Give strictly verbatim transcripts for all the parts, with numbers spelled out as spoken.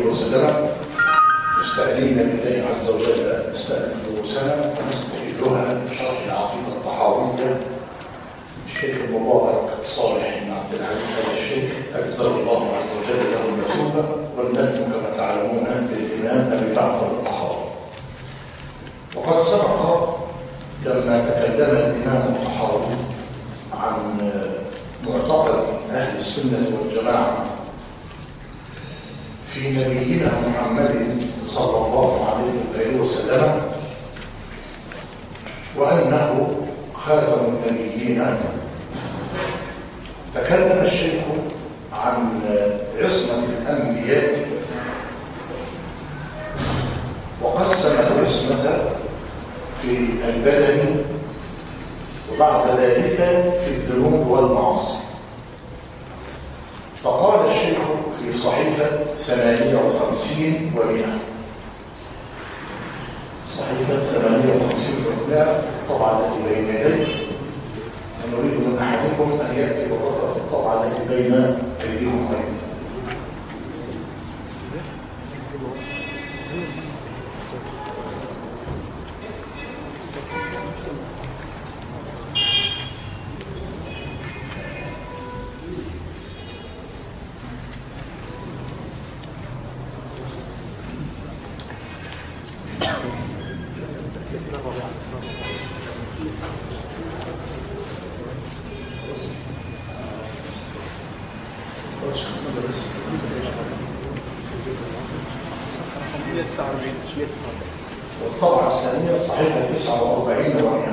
وسلم مستأذنين بالله عز وجل نستأذن سنة ونستهلها بشرح العقيدة الطحاوية الشيخ المبارك صالح بن عبد العزيز آل الشيخ أجزل الله عز وجل له المثوبة والنجم كما تعلمون للإمام أبي جعفر الطحاوي. وقد سبق لما تكلم الإمام الطحاوي عن معتقد أهل السنة والجماعة في نبينا محمد صلى الله عليه وسلم وأنه خاتم النبيين، تكلم الشيخ عن عصمة الأنبياء وقسم العصمة في البدن وبعد ذلك في الذنوب والمعاصي. فقال الشيخ في صحيفة ثمانية وخمسين ومئة، صحيفة ثمانية وخمسين ومئة طبعا التي بين يديه، ونريد من أحدكم أن يأتي بالرقم في الطبعة التي بين أيديهم أيضا. والطبعة الثانية صحيفة تسعة وأربعين ومئة.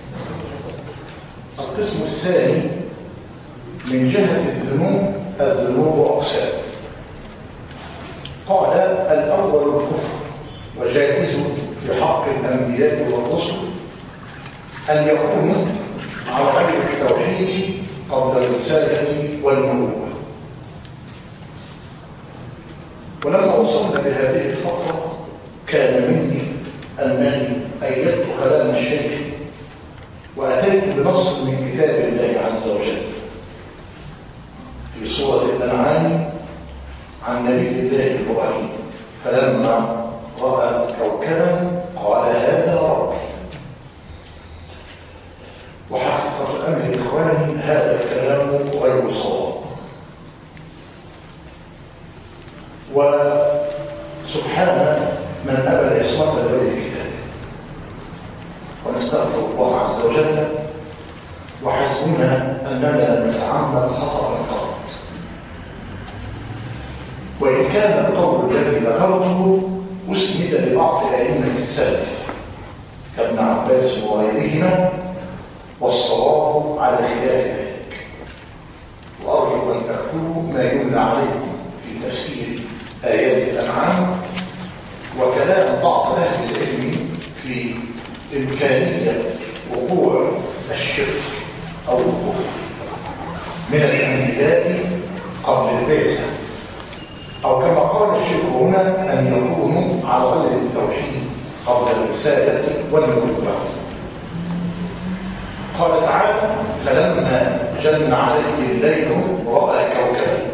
القسم الثاني من جهة الذنوب، الذنوب أقسام. قال الأول الكفر، وجائز في حق الأنبياء والرسل أن يكونوا على غير التوحيد قبل الرسالة والنبوة. ولما وصلنا لهذه الفقرة كان مني أنني أيدت كلام الشيخ وأتيت بنص من كتاب الله عز وجل في سورة الأنعام عن نبي الله إبراهيم، فلما رأى كوكبا قال هذا ربي. وحقيقة الأمر إخواني هذا الكلام غير صواب، وسبحان من أبى العصمة لغير الكتاب. ونستغفر الله عز وجل وحسبنا أننا نتعمد خطأ قط. وإن كان القول الذي ذكرته أسند لبعض أئمة السلف كابن عباس وغيرهما، والصواب على خلاف ذلك. وأرجو أن تكتبوا ما يملى عليكم في تفسير آيات الأنعام وكلام بعض أهل العلم في إمكانية وقوع الشرك أو الكفر من الأنبياء قبل البعثة، أو كما قال الشيخ هنا أن يكونوا على غير التوحيد قبل الرسالة والنبوة. قال تعالى فلما جن عليه الليل رأى كوكبا،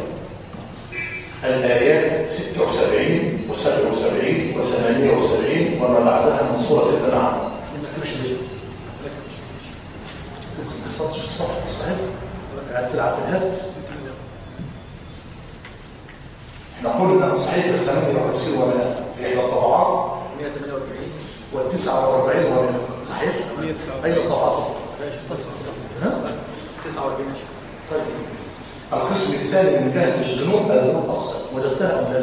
الآيات ستة وسبعين وسبعة وسبعين وثمانية وسبعين وما بعدها من سورة الأنعام. ما تسيبش ليه؟ لسه ما حصلش الصح صحيح؟ قاعد تلعب في الهاتف. احنا قلنا صحيفة ثمانية وخمسين ومئة في إحدى الطبعات مئة وثمانية وأربعين وتسعة وأربعين ومئة صحيح؟ مئة وتسعة وأربعين. أي طبعات؟ تسعة وأربعين. طيب القسم الثاني من جهة الذنوب الذنوب أقسام، وجدتها أم لا؟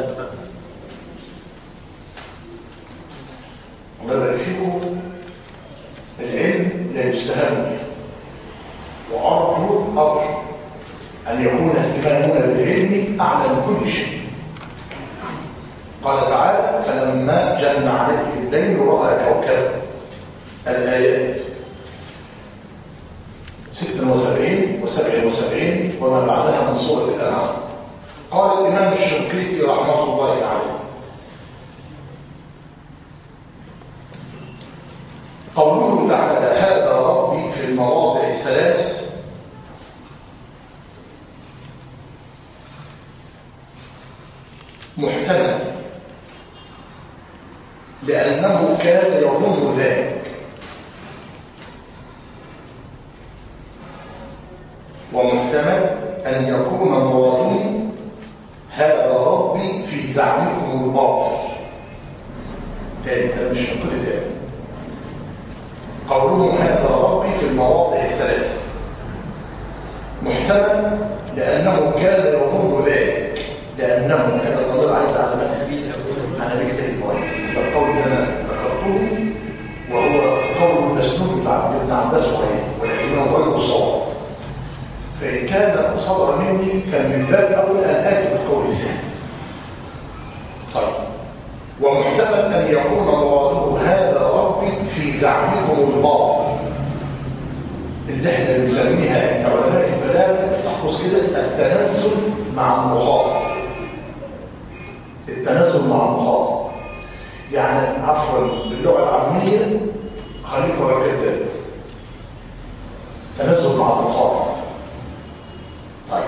وبدأ فيكم العلم لا يستهان به، وأرجو أرجو أن يكون اهتمامنا بالعلم أعلى من كل شيء. قال تعالى فلما جن عليه الليل رأى كوكبا، الآيات ستة وسبعين وسبعة وسبعين وما بعدها من سورة الأنعام. قال الإمام الشنقيطي رحمة الله عليه قوله تعالى هذا ربي في المواضع الثلاث محتمل لأنه كان يظن ذلك. ومحتمل أن يكون مرادهم هذا ربي في زعمكم الباطل. تاني كلام الشنقيطي تاني، قولهم هذا ربي في المواضع الثلاثة محتمل لأنه كان يظن ذلك، لأنه هذا القدر عايز على نبي على نبي إبراهيم. ده القول اللي أنا ذكرته وهو قول مسنود بن عباس وغيره، ولكنه غير صواب. فإن كان صدر مني كان من باب أولى أن آتي بالقول الثاني. طيب، ومحتمل أن يكون مراده هذا ربي في زعمكم الباطل، اللي احنا بنسميها ان علماء البلاغه تحفظ كده التنزل مع المخاطب. التنزل مع المخاطب يعني عفوا باللغه العاميه خليك ورا الكذاب. تنزل مع المخاطب. طيب،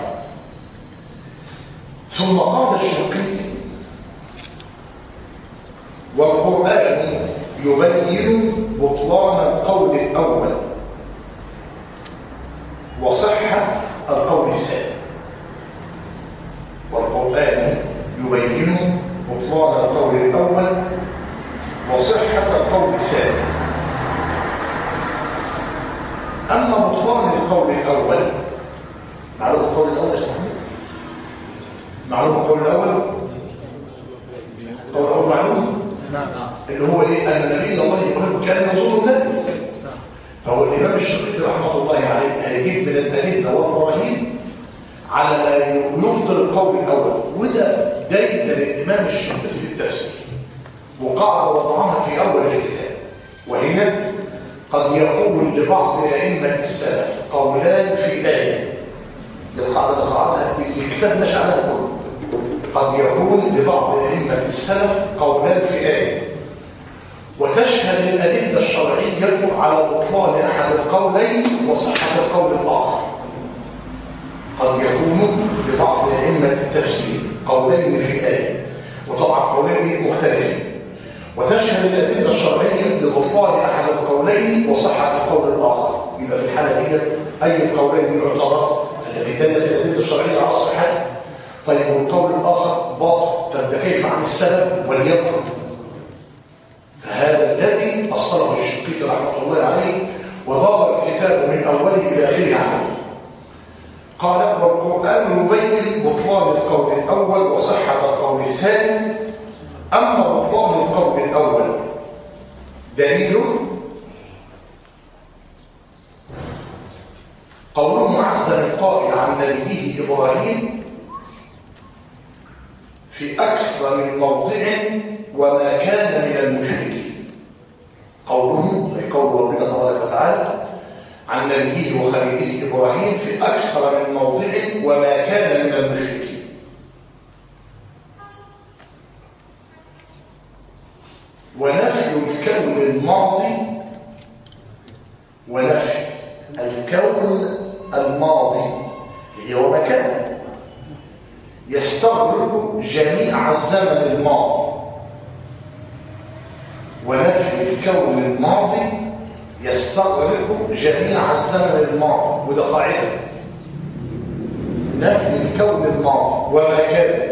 ثم قال الشنقيطي والقرآن يبين بطلان القول الأول وصحة القول الثاني. والقرآن يبين بطلان القول الأول وصحة القول الثاني. أما بطلان القول الأول، معلوم القول الأول يا صاحبي؟ معلوم القول الأول؟ القول الأول معلوم؟ نعم. اللي هو إيه؟ أن نبي الله إبراهيم كان يظن ذلك. فهو الإمام الشنقيطي رحمه الله عليه هيجيب من الأدلة والبراهين على ما يبطل القول الأول، وده دايما الإمام الشنقيطي في التفسير، وقاعدة وضعها في أول الكتاب، وهي قد يقول لبعض أئمة السلف قولان في آية. دي القاعدة اللي قاعدها الكتاب ماشي عليها كله. قد يقول لبعض أئمة السلف قولان في آية، وتشهد الأدلة الشرعية على بطلان أحد القولين وصحة القول الآخر. قد يكون لبعض أئمة التفسير قولين في آية، وطبعا قولين مختلفين، وتشهد الأدلة الشرعية لبطلان أحد القولين وصحة القول الآخر. يبقى في الحالة دي أي القولين يعتبر الذي دلت الأدلة الشرعية على صحته. طيب، والقول الآخر باطل، طب ده كيف عن السلف وليكن؟ فهذا الذي أصله الشنقيطي رحمه الله عليه، وضرب الكتاب من أوله إلى آخره عليه. قال: والقرآن يبين بطلان القول الأول وصحة القول الثاني. أما بطلان القول الأول دليل قوله عز القائل عن نبيه إبراهيم في أكثر من موضع وما كان من المشركين. قوله أي قول ربنا تبارك وتعالى عن نبيه وخليله إبراهيم في أكثر من موضع وما كان من المشركين. ونفي الكون الماضي ونفي الكون الماضي هي وما كان يستغرق جميع الزمن الماضي. ونفي الكون الماضي يستغرق جميع الزمن الماضي، وده قاعدة. نفي الكون الماضي وما كان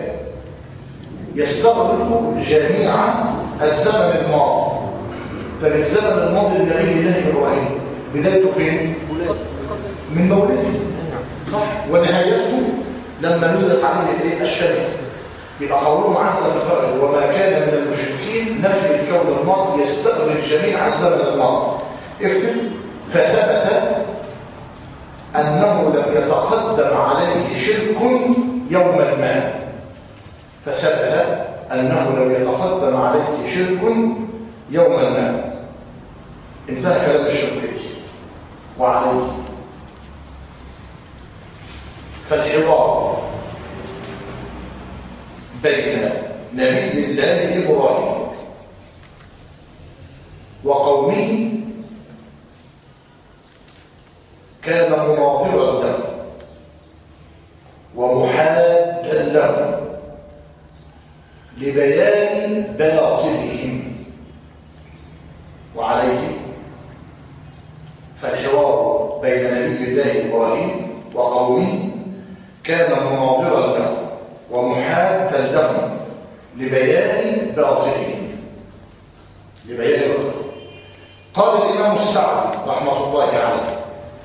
يستغرق جميع الزمن الماضي. طب الزمن الماضي لنبي الله إبراهيم بدايته فين؟ من مولده، صح؟ ونهايته لما نزلت عليه الشريعة. يبقى قوله عز وجل وما كان من المشركين نفي الكون الماضي يستغرق جميع الزمن الماضي. اكتب: فثبت أنه لم يتقدم عليه شرك يوما ما. فثبت أنه لم يتقدم عليه شرك يوما ما. انتهى كلام الشنقيطي وعليه. فالحوار بين نبي الله إبراهيم وقومه كان مناظرا له ومحادا له لبيان باطلهم عليه، فالحوار بين نبي الله إبراهيم وقومه كان مناظرا له ومحادا له لبيان باطلهم لبيان باطلهم. قال الإمام السعدي رحمة الله عليه: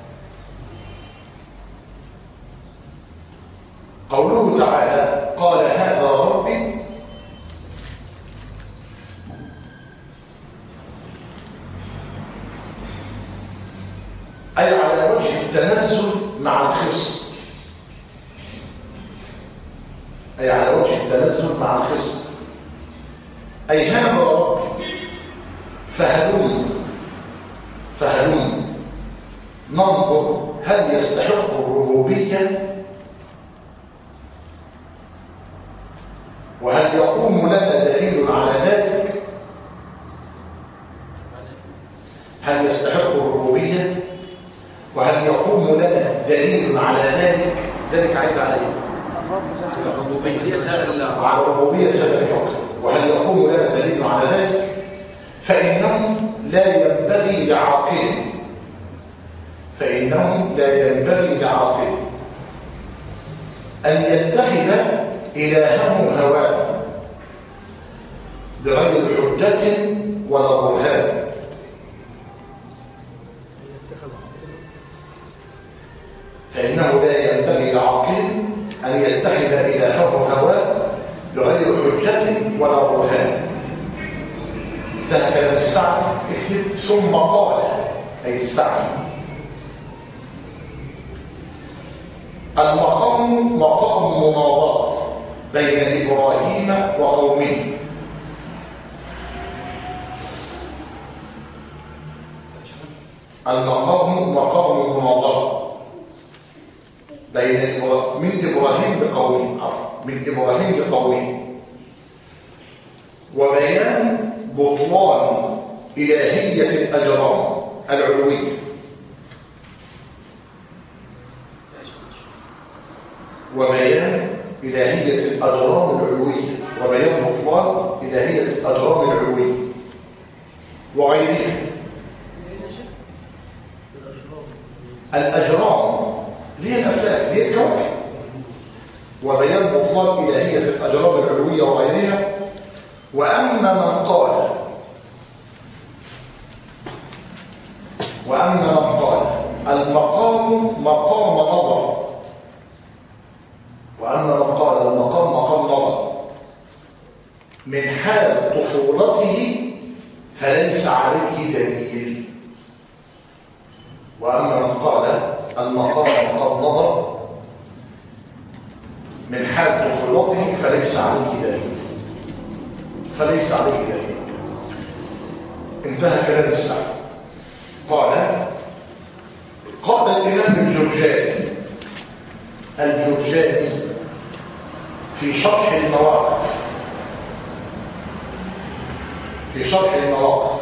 قوله تعالى: قال هذا ربي، أي على وجه التنزل مع الخصم، أي على وجه التنزل مع الخصم، أي هذا ربي فهلم فهلم ننظر هل يستحق الربوبية، وهل يقوم لنا دليل على ذلك؟ هل يستحق الربوبية وهل يقوم لنا دليل على ذلك؟ ذلك عيد عليه على ربوبية هذا الكوكب، وهل يقوم لنا دليل على ذلك؟ فإنه لا ينبغي لعاقل فإنه لا ينبغي لعاقل أن يتخذ إلهه هواه بغير حجة ولا برهان. فإنه لا ينبغي لعاقل أن يتخذ إلهه هواه بغير حجة ولا برهان. انتهى كلام السعدي. اكتب ثم قال، أي السعدي: المقام مقام مناظرة بين إبراهيم وقومه، المقام مقام مناظرة بين من إبراهيم بقومه عفوا من إبراهيم بقومه وبيان بطلان إلهية الأجرام العلوية، وبيان إلهية الأجرام العلوية وبيان بطلان إلهية الأجرام العلوية وغيرها. الأجرام ليه الأفلاك، ليه الكوكب، وبيان بطلان إلهية الأجرام العلوية وغيرها. وأما من قال وأما من قال المقام مقام نظر وأما من قال المقام مقام نظر من حال طفولته فليس عليه دليل. وأما من قال المقام مقام نظر من حال طفولته فليس عليه دليل فليس عليه دليل. انتهى كلام السعدي. قال قال الإمام الجرجاني الجرجاني في شرح المواقف في شرح المواقف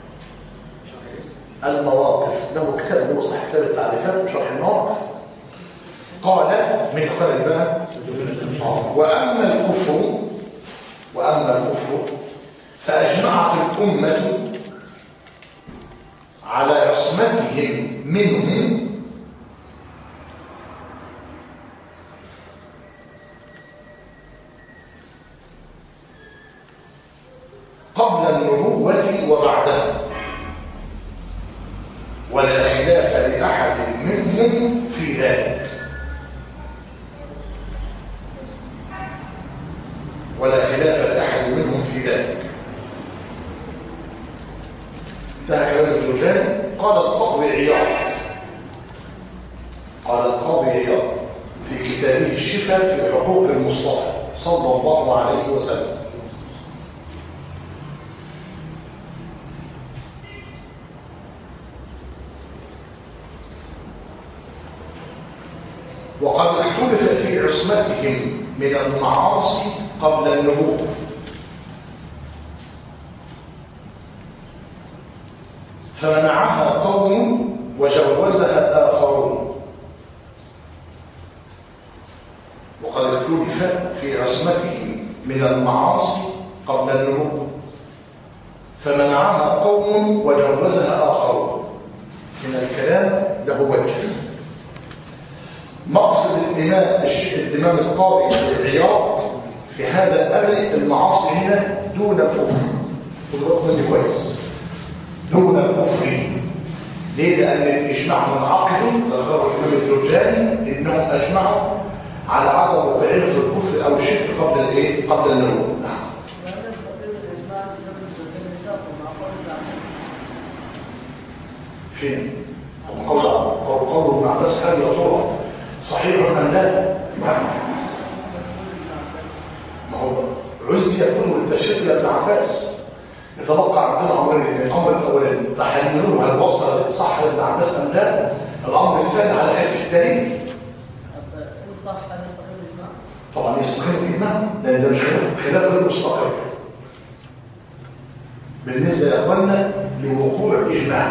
المواقف له كتاب، له صح كتاب التعريفات وشرح المواقف. قال من قال بقى: وأما الكفر وأما الكفر فأجمعت الأمة على عصمتهم منه قبل النبوة وبعدها، ولا خلاف لأحد منهم في ذلك ولا خلاف لأحد منهم في ذلك. انتهى كلام الجرجاني. قال القاضي عياض قال القاضي عياض في كتابه الشفاء في حقوق المصطفى صلى الله عليه وسلم: وقد اختلف في عصمتهم من المعاصي قبل النبوة، فمنعها قوم وجوزها آخرون. وقد اختلف في عصمتهم من المعاصي قبل النبوة، فمنعها قوم وجوزها آخرون. من الكلام له وجه. مقصد الإمام الإمام القاضي عياض في هذا الأمر المعاصي هنا دون الكفر. ودركم دي كويس. دون الكفر. ليه؟ لأن الإجماع منعقد ذكره الإمام الجرجاني إنهم أجمعوا على عدم وقوعهم في الكفر أو الشرك قبل الإيه؟ قبل النبوة. نعم. فين؟ قول قول ابن عباس هل يا ترى صحيح أم لا؟ ما هو عزي كتب التفسير لابن عباس. يتبقى عندنا امرين اثنين. الامر الاولاني تحللون هل وصل صح ابن عباس ام لا؟ الامر الثاني على خلاف التاريخ. ان صح هذا يستقر الاجماع؟ طبعا يستقر الاجماع لان ده مش خلاف غير مستقر. بالنسبه يا اخواننا لوقوع اجماع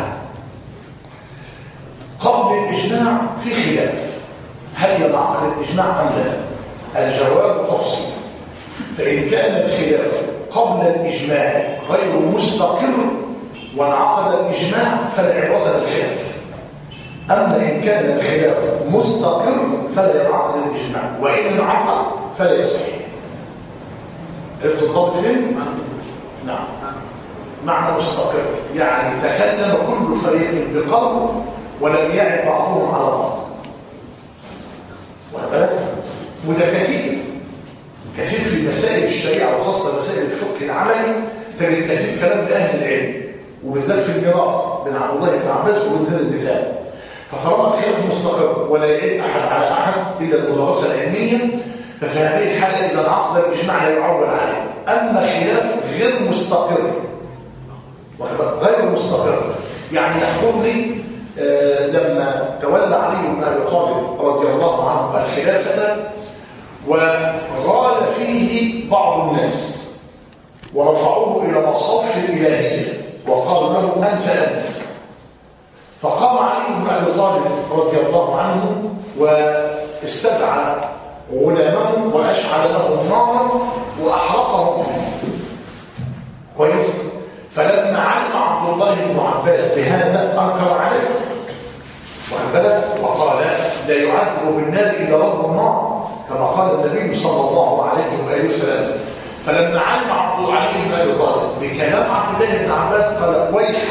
قبل الاجماع في خلاف هل ينعقد الاجماع ام لا؟ الجواب تفصيل. فان كان الخلاف قبل الإجماع غير مستقر وانعقد الإجماع فلا عبرة بالخلاف. أما إن كان الخلاف مستقر فلا ينعقد الإجماع وإن انعقد فلا يصح. عرفت الضابط فين؟ نعم. معنى مستقر يعني تكلم كل فريق بقول ولم يعب بعضهم على بعض. وهذا وده كثير كثير في مسائل الشريعة وخاصة مسائل الفقه العملي تجد كثير كلام لأهل العلم وبالذات في الميراث بين عبد الله بن عباس وابن هذا المثال. فطالما الخلاف مستقر ولا يعيب أحد على أحد إلا المدرسة العلمية ففي هذه الحالة إذا انعقد الإجماع لا يعول عليه. أما خلاف غير مستقر غير مستقر يعني يحضرني آه لما تولى علي بن أبي طالب رضي الله عنه الخلافة وغال فيه بعض الناس ورفعوه إلى مصاف الإلهية وقالوا له أنت أنت. فقام علي بن أبي طالب رضي الله عنه واستدعى غلامه وأشعل لهم نارا وأحرقهم كويس. فلما علم عبد الله بن عباس بهذا أنكر عليه وقال لا يعذب بالنار إلا رب النار كما قال النبي صلى الله عليه وآله وسلم. فلما علم عبد علي بن أبي طالب بكلام عبد الله بن عباس قال ويح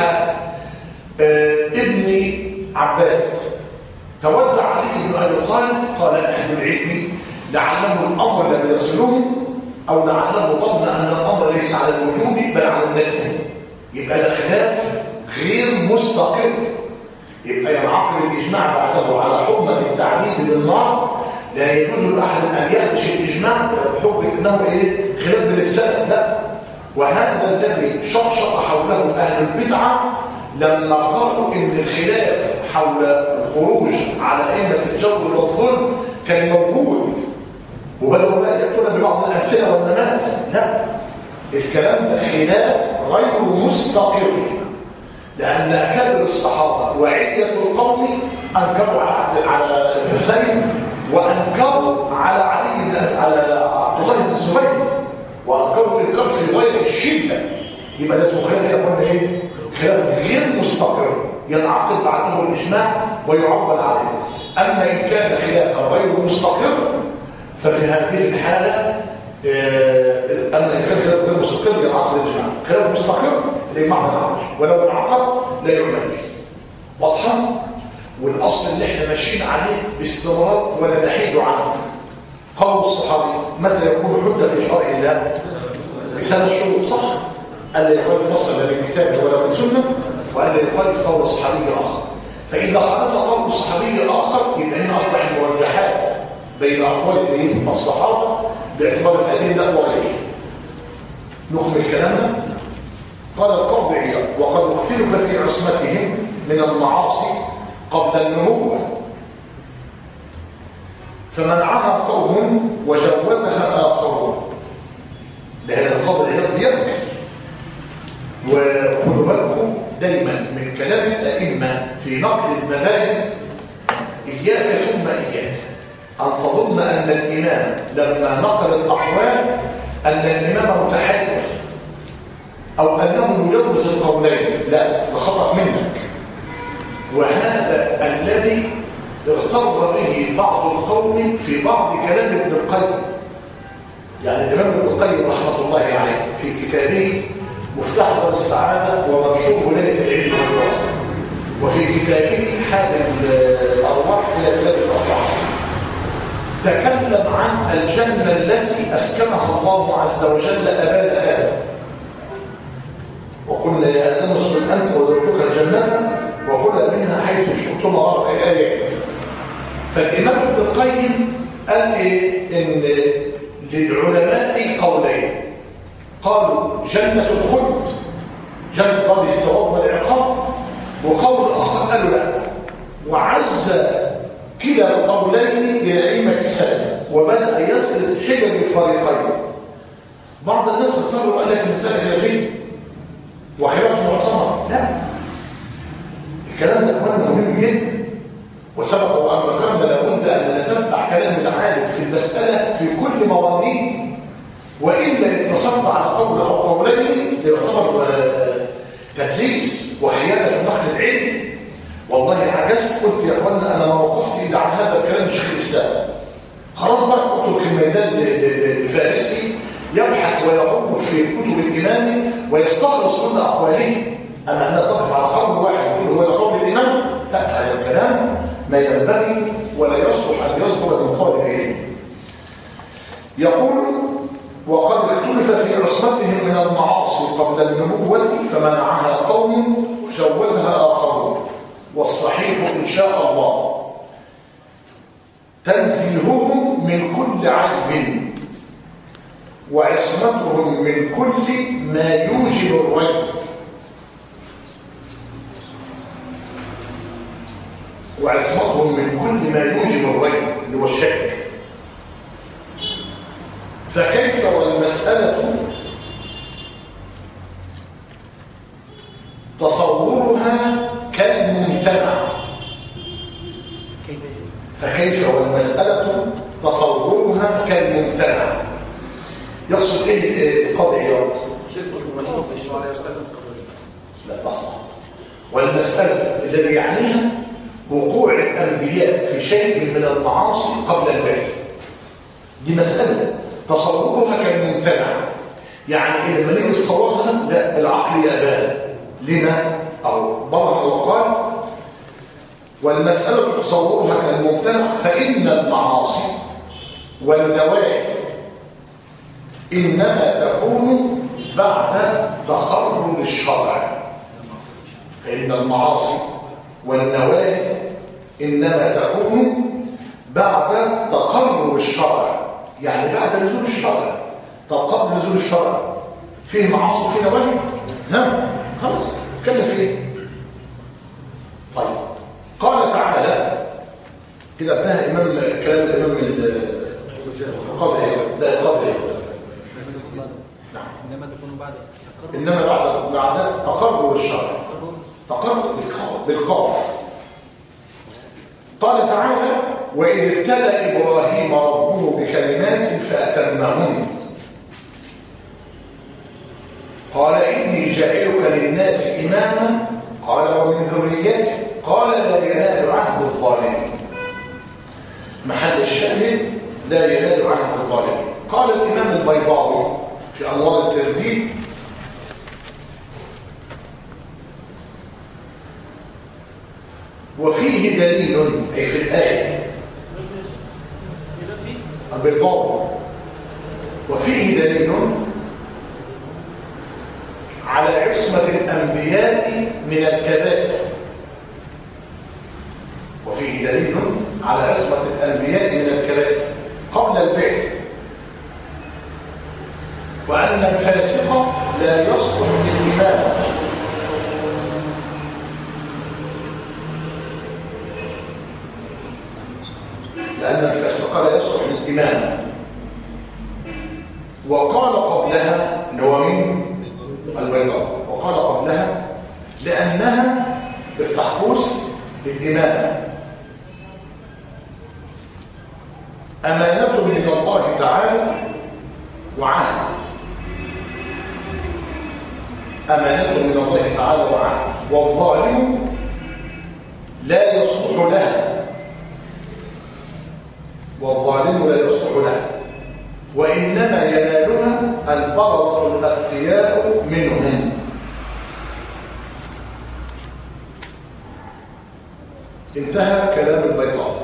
آه ابن عباس تودع علي بن أبي طالب. قال أهل العلم لعله الأمر لم يصلوه أو لعله ظن أن الأمر ليس على الوجوب بل على الندب. يبقى ده خلاف غير مستقر. يبقى ينعقد الإجماع بعده على حكمة التعذيب بالنار. لا يجوز لأحد أن يخدش الإجماع بحكمة أنه إيه خلاف بالسنة لا. وهذا الذي شطشط حوله أهل البدعة لما قالوا إن الخلاف حول الخروج على أئمة الجور والظلم كان موجود وبدأوا بقى يأتون ببعض الأمثلة والنماذج. لا الكلام ده خلاف غير مستقر لأن أكابر الصحابة وعلية القوم أنكروا على على الحسين وأنكروا على علي بن على عبد الله بن الزبير وأنكروا الإنكار في غاية الشدة. يبقى ده اسمه خلاف يقول إيه؟ خلاف غير مستقر ينعقد بعده الإجماع ويعول عليه. أما إن كان خلافا غير مستقر ففي هذه الحالة أما إن كان خلاف غير مستقر ينعقد الإجماع. خلاف مستقر الإجماع ما ينعقدش ولو انعقد لا يعمل به. واضحة؟ والأصل اللي احنا ماشيين عليه باستمرار ولا نحيد عنه قول الصحابي متى يكون حجة في شرع الله؟ بثلاث شروط صح؟ ألا يخالف نص لا بالكتاب ولا بالسنة وألا يخالف قول صحابي آخر. فإذا خالف قول صحابي آخر يبقى هنا أصبح المرجحات بين أقوال الصحابة باعتبار الأدلة وغيرها. نكمل كلامنا. قال القاضي عياض وقد اختلف في عصمتهم من المعاصي قبل النبوة فمنعها قوم وجوزها آخرون. لأن القاضي عياض بينكر. وخذوا بالكم دايما من كلام الأئمة في نقد المذاهب إياك ثم إياك أن تظن أن الإمام لما نقل الأقوال أن الإمام متحدث أو أنه يجوز القولين، لا، ده خطأ منك. وهذا الذي اغتر به بعض القوم في بعض كلام ابن القيم. يعني الإمام ابن القيم رحمة الله عليه في كتابه مفتاح دار السعادة ومنشور ولاية العلم والنور، وفي كتابه حاد الأرواح إلى بلاد الأفراح، تكلم عن الجنة التي أسكنها الله عز وجل أبان آدم. وقلنا يا آدم اسكن أنت وزوجك الجنة وكلا منها حيث شئتما رغد الآيات. فالإمام ابن القيم قال إيه؟ إن للعلماء قولين، قالوا جنة الخلد، جنة دار الثواب والعقاب، وقول آخر قالوا لا، وعز كلا القولين إلى أئمة السلف وبدأ يسرد حجج الفريقين. بعض الناس اضطروا وقال لك المسألة خلافية وخلاف معتبر، لا، الكلام ده أخوانا مهم جدا، وسبق وأن ذكرنا لابد أن نتبع كلام العالم في المسألة في كل موانيه، وإلا اتصلت على قول أو قولين يعتبر تدليس وخيانة في نقل العلم. والله عجزت، قلت يا اخوانا انا ما وقفت الا عن هذا الكلام شيخ الاسلام، خلاص بقى اترك الميدان لفارسي يبحث ويعوم في كتب الامام ويستخلص كل اقواله. اما انا تقف على قول واحد يقول هو ده قول الامام، لا، هذا الكلام ما ينبغي ولا يصلح ان يصدر من طالب العلم. يقول وقد اختلف في عصمتهم من المعاصي قبل النبوة فمنعها قوم وجوزها آخرون، والصحيح إن شاء الله تنزيههم من كل عيب وعصمتهم من كل ما يوجب الريب. وعصمتهم من كل ما يوجب الريب اللي هو الشك. فكيف والمسألة تصورها كالممتنع؟ فكيف والمسألة تصورها كالممتنع؟ يقصد ايه القاضي عياض؟ لا لحظة. والمسألة الذي يعنيها وقوع الأنبياء في شيء من المعاصي قبل البعث، دي مسألة تصورها كالممتنع. يعني لما نيجي نتصورها لا، العقل يأباها. لما؟ أو برهن وقال والمسألة تصورها كالممتنع فإن المعاصي والنواهي إنما تكون بعد تقرر الشرع. فإن المعاصي والنواهي إنما تكون بعد تقرر الشرع، يعني بعد نزول الشرع. طب قبل نزول الشرع فيه معاصي وفيه نواهي؟ ها خلاص اتكلم في ايه؟ طيب قال تعالى كده انتهى امام كلام الامام القاضي عياض. لا القاضي عياض نعم انما تكون بعد انما بعد بعد تقرر الشرع، تقرر بالقاف. قال تعالى وإذ ابتلى إبراهيم ربه بكلمات فأتمهن قال إني جاعلك للناس إماما قال ومن ذريتي قال لا ينال عهد الظالمين. محل الشاهد لا ينال عهد الظالمين. قال الإمام البيضاوي في أنوار التنزيل وفيه دليل أي في الآية البيضاوي وفيه دليل على عصمة الأنبياء من الكبائر. وفيه دليل على عصمة الأنبياء من الكبائر قبل البعث، وأن الفاسق لا يصلح للإمامة لأن الفاسق لا يصلح للإمامة. وقال قبلها اللي هو مين؟ البيضاء. وقال قبلها لأنها افتح قوس للإمامة أمانة من الله تعالى وعهد. أمانة من الله تعالى وعلا، والظالم لا يصلح لها، والظالم لا يصلح لها، وإنما ينالها البررة الأتقياء منهم. انتهى كلام البيضاوي.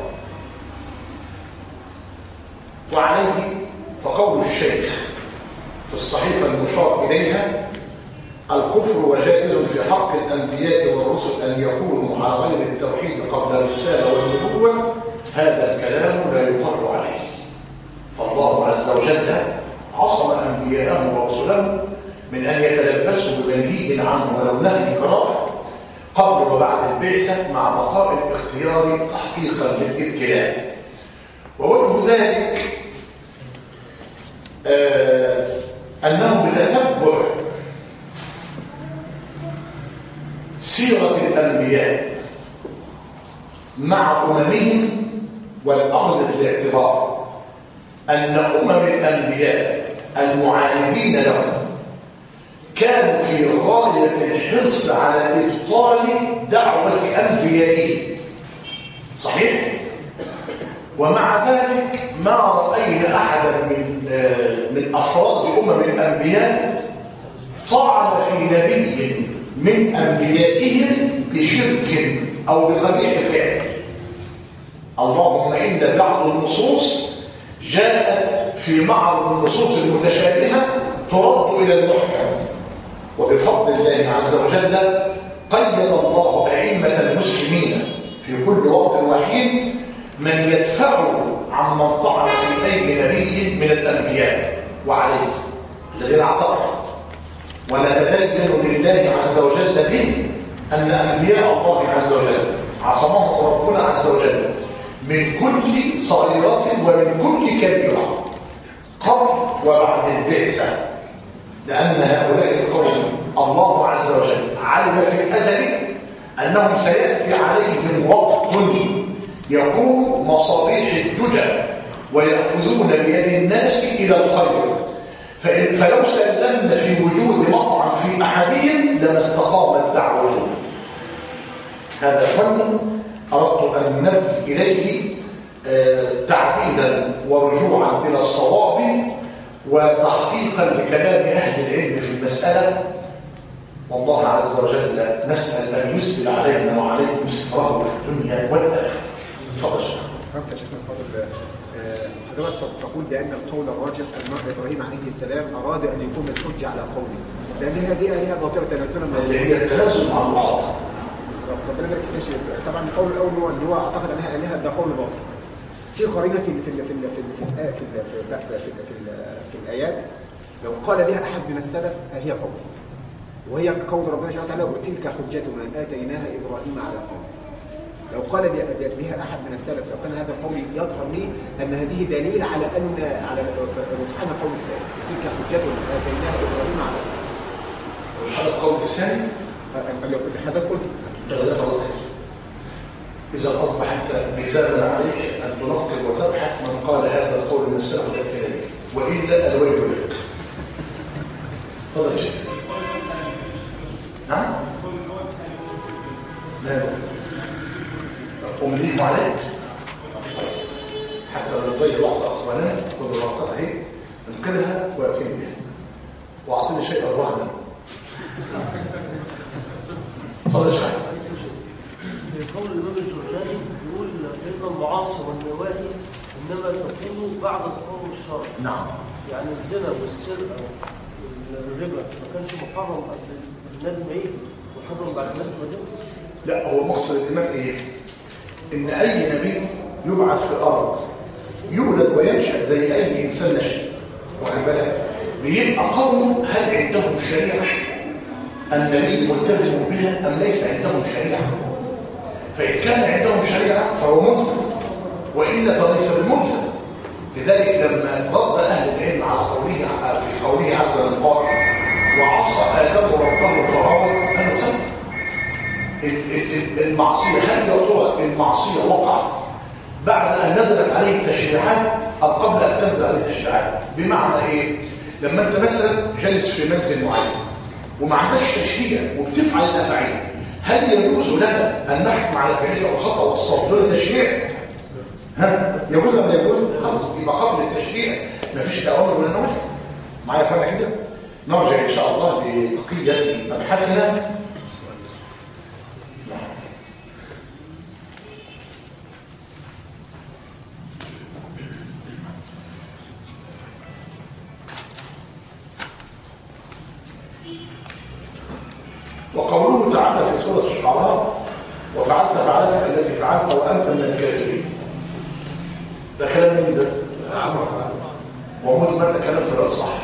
وعليه فقول الشيخ في الصحيفة المشار إليها: الكفر وجائز في حق الأنبياء والرسل أن يكونوا على غير التوحيد قبل الرسالة والنبوة، هذا الكلام لا يقر عليه. فالله عز وجل عصم أنبياءه ورسله من أن يتلبسوا بمنهي عنه ولو نهي كراهة قبل وبعد البعثة، مع بقاء الاختيار تحقيقا للابتلاء. ووجه ذلك آه أنه بتتبع سيرة الأنبياء مع أممهم والأخذ في الاعتبار أن أمم الأنبياء المعاندين لهم كانوا في غاية الحرص على إبطال دعوة أنبيائهم. صحيح؟ ومع ذلك ما رأينا أحدا من من أفراد أمم الأنبياء طعن في نبي من أنبيائهم بشرك أو بقبيح فعل. اللهم إن بعض النصوص جاءت في معرض النصوص المتشابهة ترد إلى المحكم، وبفضل الله عز وجل قيد الله أئمة المسلمين في كل وقت وحين من يدفع عن من طعن في أي نبي من الأنبياء، وعليه الذين اعتقدوا ونتدين لله عز وجل به أن أنبياء الله عز وجل عصمهم ربنا عز وجل من كل صغيرة ومن كل كبيرة قبل وبعد البعثة، لأن هؤلاء القوم الله عز وجل علم في الأزل أنهم سيأتي عليهم وقت يكون مصابيح الدجى ويأخذون بيد الناس إلى الخير، فإن فلو سلمنا في وجود مطعم في أحدهم لما استقامت دعوته. هذا الفن أردت أن ننبه إليه تعديلا ورجوعا إلى الصواب وتحقيقا لكلام أهل العلم في المسألة. والله عز وجل نسأل أن يسبل علينا وعليكم ستره في الدنيا والآخرة. تفضل. حضرتك يا شيخنا الفاضل، حضرتك تقول بأن القول الراجح أن إبراهيم عليه السلام أراد أن يكون الحجة على قومه، لأن هذه آلهة باطلة تنزلا من اللي هي التنازل مع المخاطر. ربنا يبارك فيك يا شيخ. طبعا القول الأول هو اللي هو أعتقد أنها آلهة، ده قول باطل. في قرينة في ال في ال في ال في ال في ال في ال في ال في, ال في الآيات لو قال بها أحد من السلف هي قول، وهي قول ربنا سبحانه وتعالى: وتلك حجتنا آتيناها إبراهيم على قومه. لو قال بها أحد من السلف، لو كان هذا القول يظهر لي أن هذه دليل على أن على رجحان قول السلف: تلك حجتنا آتيناها إبراهيم على قومه. رجحان القول الثاني هذا قلت جزاك الله خير. إذا أصبحت لزاما عليك أن تنقب وتبحث من قال هذا القول من السلف وتأتي إليه، وإلا الويل لك. تفضل يا شيخ. نعم؟ لا أمليهم عليك حتى لو نضيع وقت أخواننا. خذ الورقة اهي انقلها وأتيني بها وأعطيني شيئا رهنا. تفضل يا شيخ. في قول الإمام الجرجاني يقول فإن المعاصي والنواهي إنما تكون بعد تقرر الشرع. نعم. يعني الزنا والسرقة والربا ما كانش محرم قبل النبي ما يجي محرم بعد النبي ما يجي. لا، هو مقصد الإمام إيه؟ إن أي نبي يبعث في الأرض يولد وينشأ زي أي إنسان نشأ، واخد بالك؟ بيبقى قوم هل عندهم شريعة النبي ملتزم بها أم ليس عندهم شريعة؟ فإن كان عندهم شريعة فهو ملزم، وإلا فليس بملزم. لذلك لما رد أهل العلم على قوله في قوله عز وجل قال: وعصى آدم ربه فغوى، قالوا طيب المعصية هل يا ترى المعصية وقعت بعد أن نزلت عليه تشريعات أو قبل أن تنزل عليه تشريعات؟ بمعنى إيه؟ لما أنت مثلا جالس في منزل معين وما عندهاش تشريع وبتفعل الافعال، هل يجوز لنا ان نحكم على فعله الخطا والصواب دون تشريع؟ ها يجوز ولا يجوز؟ خلاص يبقى قبل التشريع مفيش لا امر ولا نهي. معايا يا اخوانا كده؟ نرجع ان شاء الله لبقيه مبحثنا. وقوله تعالى في سورة الشعراء وفعلت فعلتك التي فعلت وأنت من الكافرين، ده كلام من ده ومثبت كلام في الرأس صح.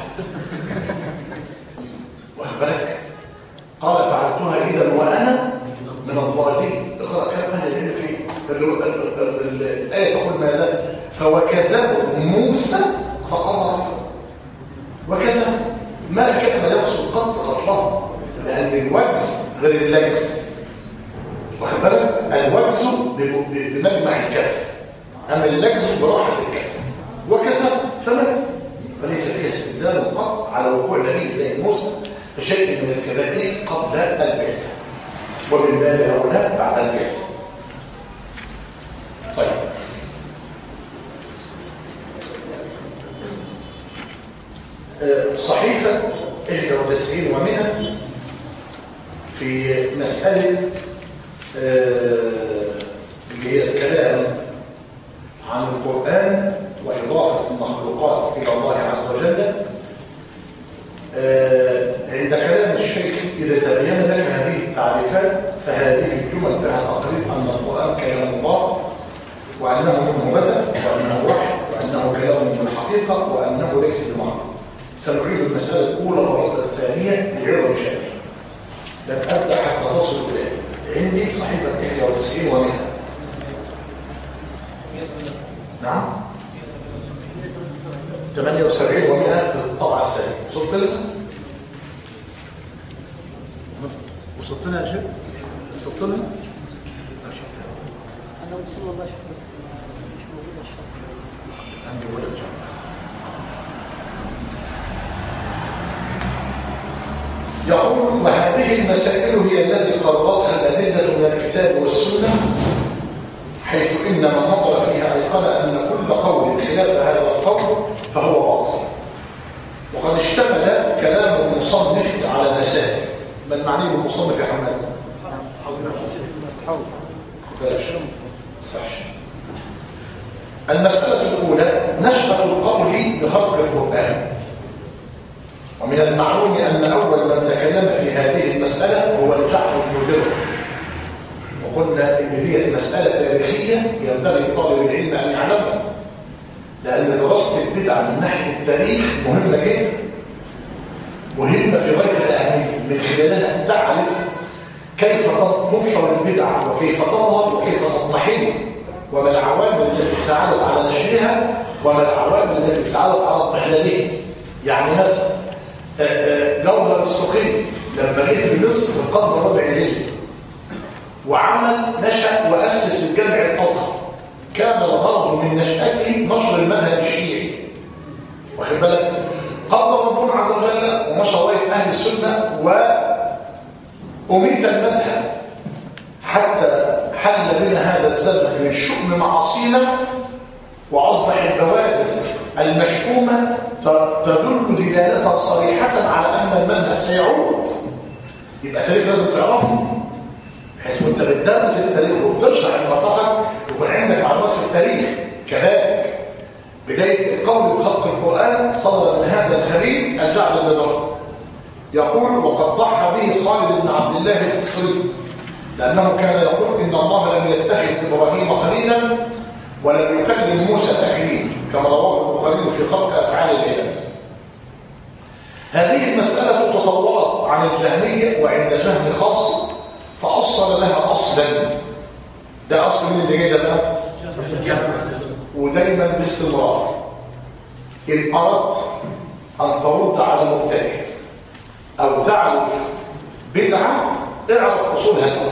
واخد بالك؟ قال فعلتها إذا وأنا من الضالين. اقرأ كلام أهل العلم فيه الآية تقول ماذا؟ فوكزه موسى فقضى، وكذا ما كان يقصد قط قتله، لأن الوجز غير اللجز. واخد بالك؟ الوجز بمجمع الكف، أما اللجز براحة الكف. وكذا فمات، وليس فيها استدلال قط على وقوع النبي زي موسى في شيء من الكبائر قبل البعثة، ومن باب أولى بعد البعثة. طيب صحيفة إحدى وتسعين ومئة في مسألة اللي هي الكلام عن القرآن وإضافة المخلوقات إلى الله عز وجل. عند كلام الشيخ إذا تبين لك هذه التعريفات فهذه الجمل بها تقرير أن القرآن كلام الله، وأنه منه بدأ، وأنه وحي، وأنه كلام من الحقيقة، وأنه ليس بمخلوق. سنعيد المسألة الأولى والمرة الثانية لعظم شأنها. لن أبدأ حتى تصل إليه. عندي صحيفة إحدى وتسعين ومئة. نعم ثمانية وسبعين ومئة في الطبعة الثانية. وصلت لها؟ وصلت لها يا شيخ؟ وصلت لها؟ أنا قلت له والله شوف بس مش موجودة الشرط. عندي ولد شرط. يقول وهذه المسائل هي التي قررتها الأدلة من الكتاب والسنة، حيث إن من نظر فيها أيقن أن كل قول خلاف هذا القول فهو باطل. وقد اشتمل كلام المصنف على مسائل. ما المعني بالمصنف يا حماد؟ المسألة الأولى نشأة القول بخلق القرآن. ومن المعلوم أن أول من تكلم في هذه المسألة هو الجعد بن درهم، وقلنا إن هي مسألة تاريخية ينبغي طالب العلم أن يعلمها، لأن دراسة البدع من ناحية التاريخ مهمة جدا، مهمة في غاية الأهمية، من خلالها أن تعرف كيف تنشر البدع وكيف تظهر وكيف تضمحل، وما العوامل التي ساعدت على نشرها وما العوامل التي ساعدت على اضمحلالها. يعني مثلا جوهر السقي لما جه في مصر في القرن الرابع الهجري وعمل نشأ وأسس الجامع الأزهر، كان الغرض من نشأته نشر المذهب الشيعي. واخد بالك؟ قدر ربنا عز وجل ونشر راية أهل السنة وأميت المذهب حتى حل بنا هذا الزمن من شؤم معاصينا، وأصبح البوادر المشؤومة تدل دلالة صريحة على أن المذهب سيعود. يبقى تاريخ لازم تعرفه، بحيث وانت بتدرس التاريخ وبتشرح المنطقة يكون عندك معلومات في التاريخ. كذلك بداية القول بخلق القرآن صدر من هذا الخبيث الجعد بن درهم، يقول وقد ضحى به خالد بن عبد الله المصري، لأنه كان يقول إن الله لم يتخذ إبراهيم خليلا ولم يكلم موسى تكليما، كما رواه البخاري في خلق أفعال العباد. هذه المسألة تطورت عن الجهمية وعند جهم خاص فأصل لها أصلا. ده أصل من اللي جاي ده بقى؟ ودايما باستمرار إن أردت أن ترد على مبتدع أو تعرف بدعة اعرف أصولها الأول.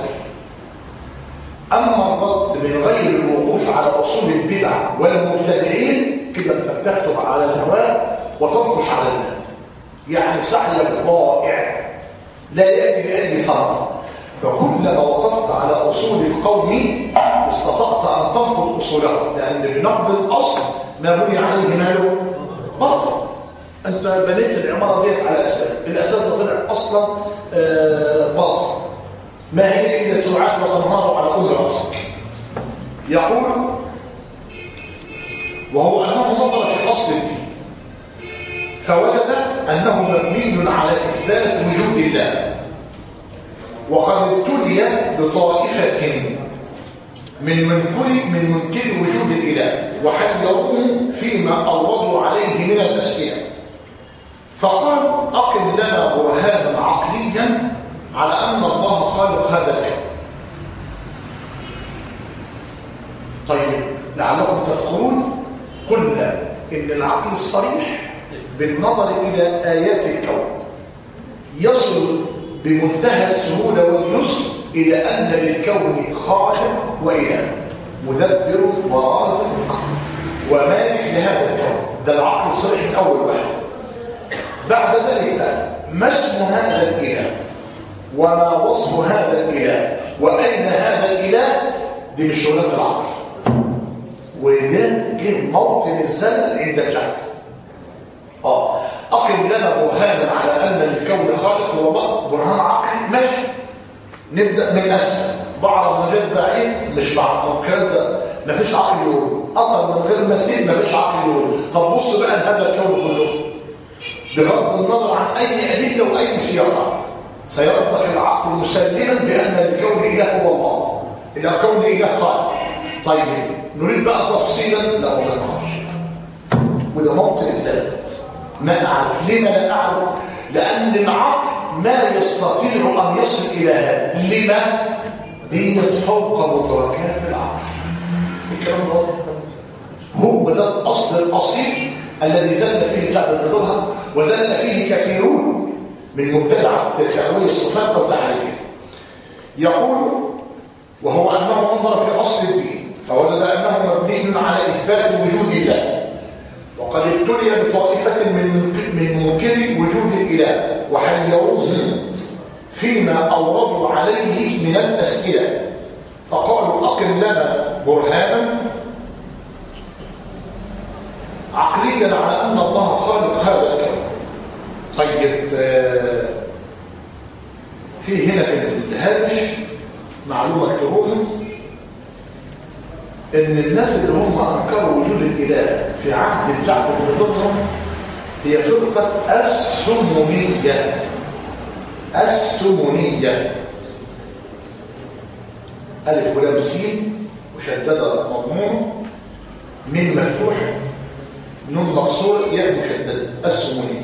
أما الرد من غير الوقوف على أصول البدعة والمبتدعين كده أنت بتكتب على الهواء وتنقش على الماء، يعني سعيك ضائع. لا يأتي بأي ثمرة. فكلما وقفت على أصول القوم استطعت أن تنقض أصولهم، لأن بنقض الأصل ما بني عليه ماله باطل. أنت بنيت العمارة ديت على أساس، الأساس ده طلع أصلا باطل، ما هي إلا سرعات وتنهار على أول رأسك. يقول وهو أنه نظر في أصل الدين فوجد أنه مبني على إثبات وجود الله، وقد ابتلي بطائفة من منكر من منكر وجود الإله وحيروهم فيما أوردوا عليه من الأسئلة، فقالوا أقم لنا برهانا عقليا على أن الله خالق هذا الكون. طيب لعلكم تذكرون قلنا إن العقل الصريح بالنظر إلى آيات الكون يصل بمنتهى السهولة واليسر إلى أن للكون خالق وإله مدبر ورازق ومالك لهذا الكون. ده العقل الصريح من أول واحد. بعد ذلك ما اسم هذا الإله وما وصف هذا الإله وأين هذا الإله، دي مش شغلة العقل، وده جه موطن الزلل عند الجهل. اه أقم لنا برهانا على أن الكون خالق هو برهان عقلي، ماشي، نبدأ من أسفل، بعرض من غير بعيد مش بعرض، الكلام ده مفيش عقل يقول، أصلا من غير مسير مفيش عقل يقول. طب بص بقى لهذا الكون كله بغض النظر عن أي أدلة وأي سياقات، سيرضخ العقل مسلما بأن الكون إله هو الله، إلى كون إله خالق. طيب نريد بقى تفصيلا، لا ما نعرفش، وده موطن الزلل. ما نعرف، لما لا أعرف؟ لأن العقل ما يستطيع أن يصل إلى هذا. لما؟ دي فوق مدركات العقل. الكلام ده هو ده الأصل الأصيل الذي زل فيه جعد البدرها وزل فيه كثيرون من مبتدعة تأويل الصفات والتعريفين. يقول وهو أنه انظر في أصل الدين فوجد أنه مبني على إثبات وجود الله، وقد ابتلي بطائفة من من منكر وجود الإله وحيروهم فيما أوردوا عليه من الأسئلة، فقالوا أقم لنا برهانا عقليا على أن الله خالق هذا الكون. طيب في هنا في الهامش معلومة اكتبوها، ان الناس اللي هم انكروا وجود الاله في عهد الجعد بن درهم هي فرقه السمونيه. السمونيه الف ولام سين مشدده مضمون، من مفتوح، نون مقصور، ياء مشدده. السمونيه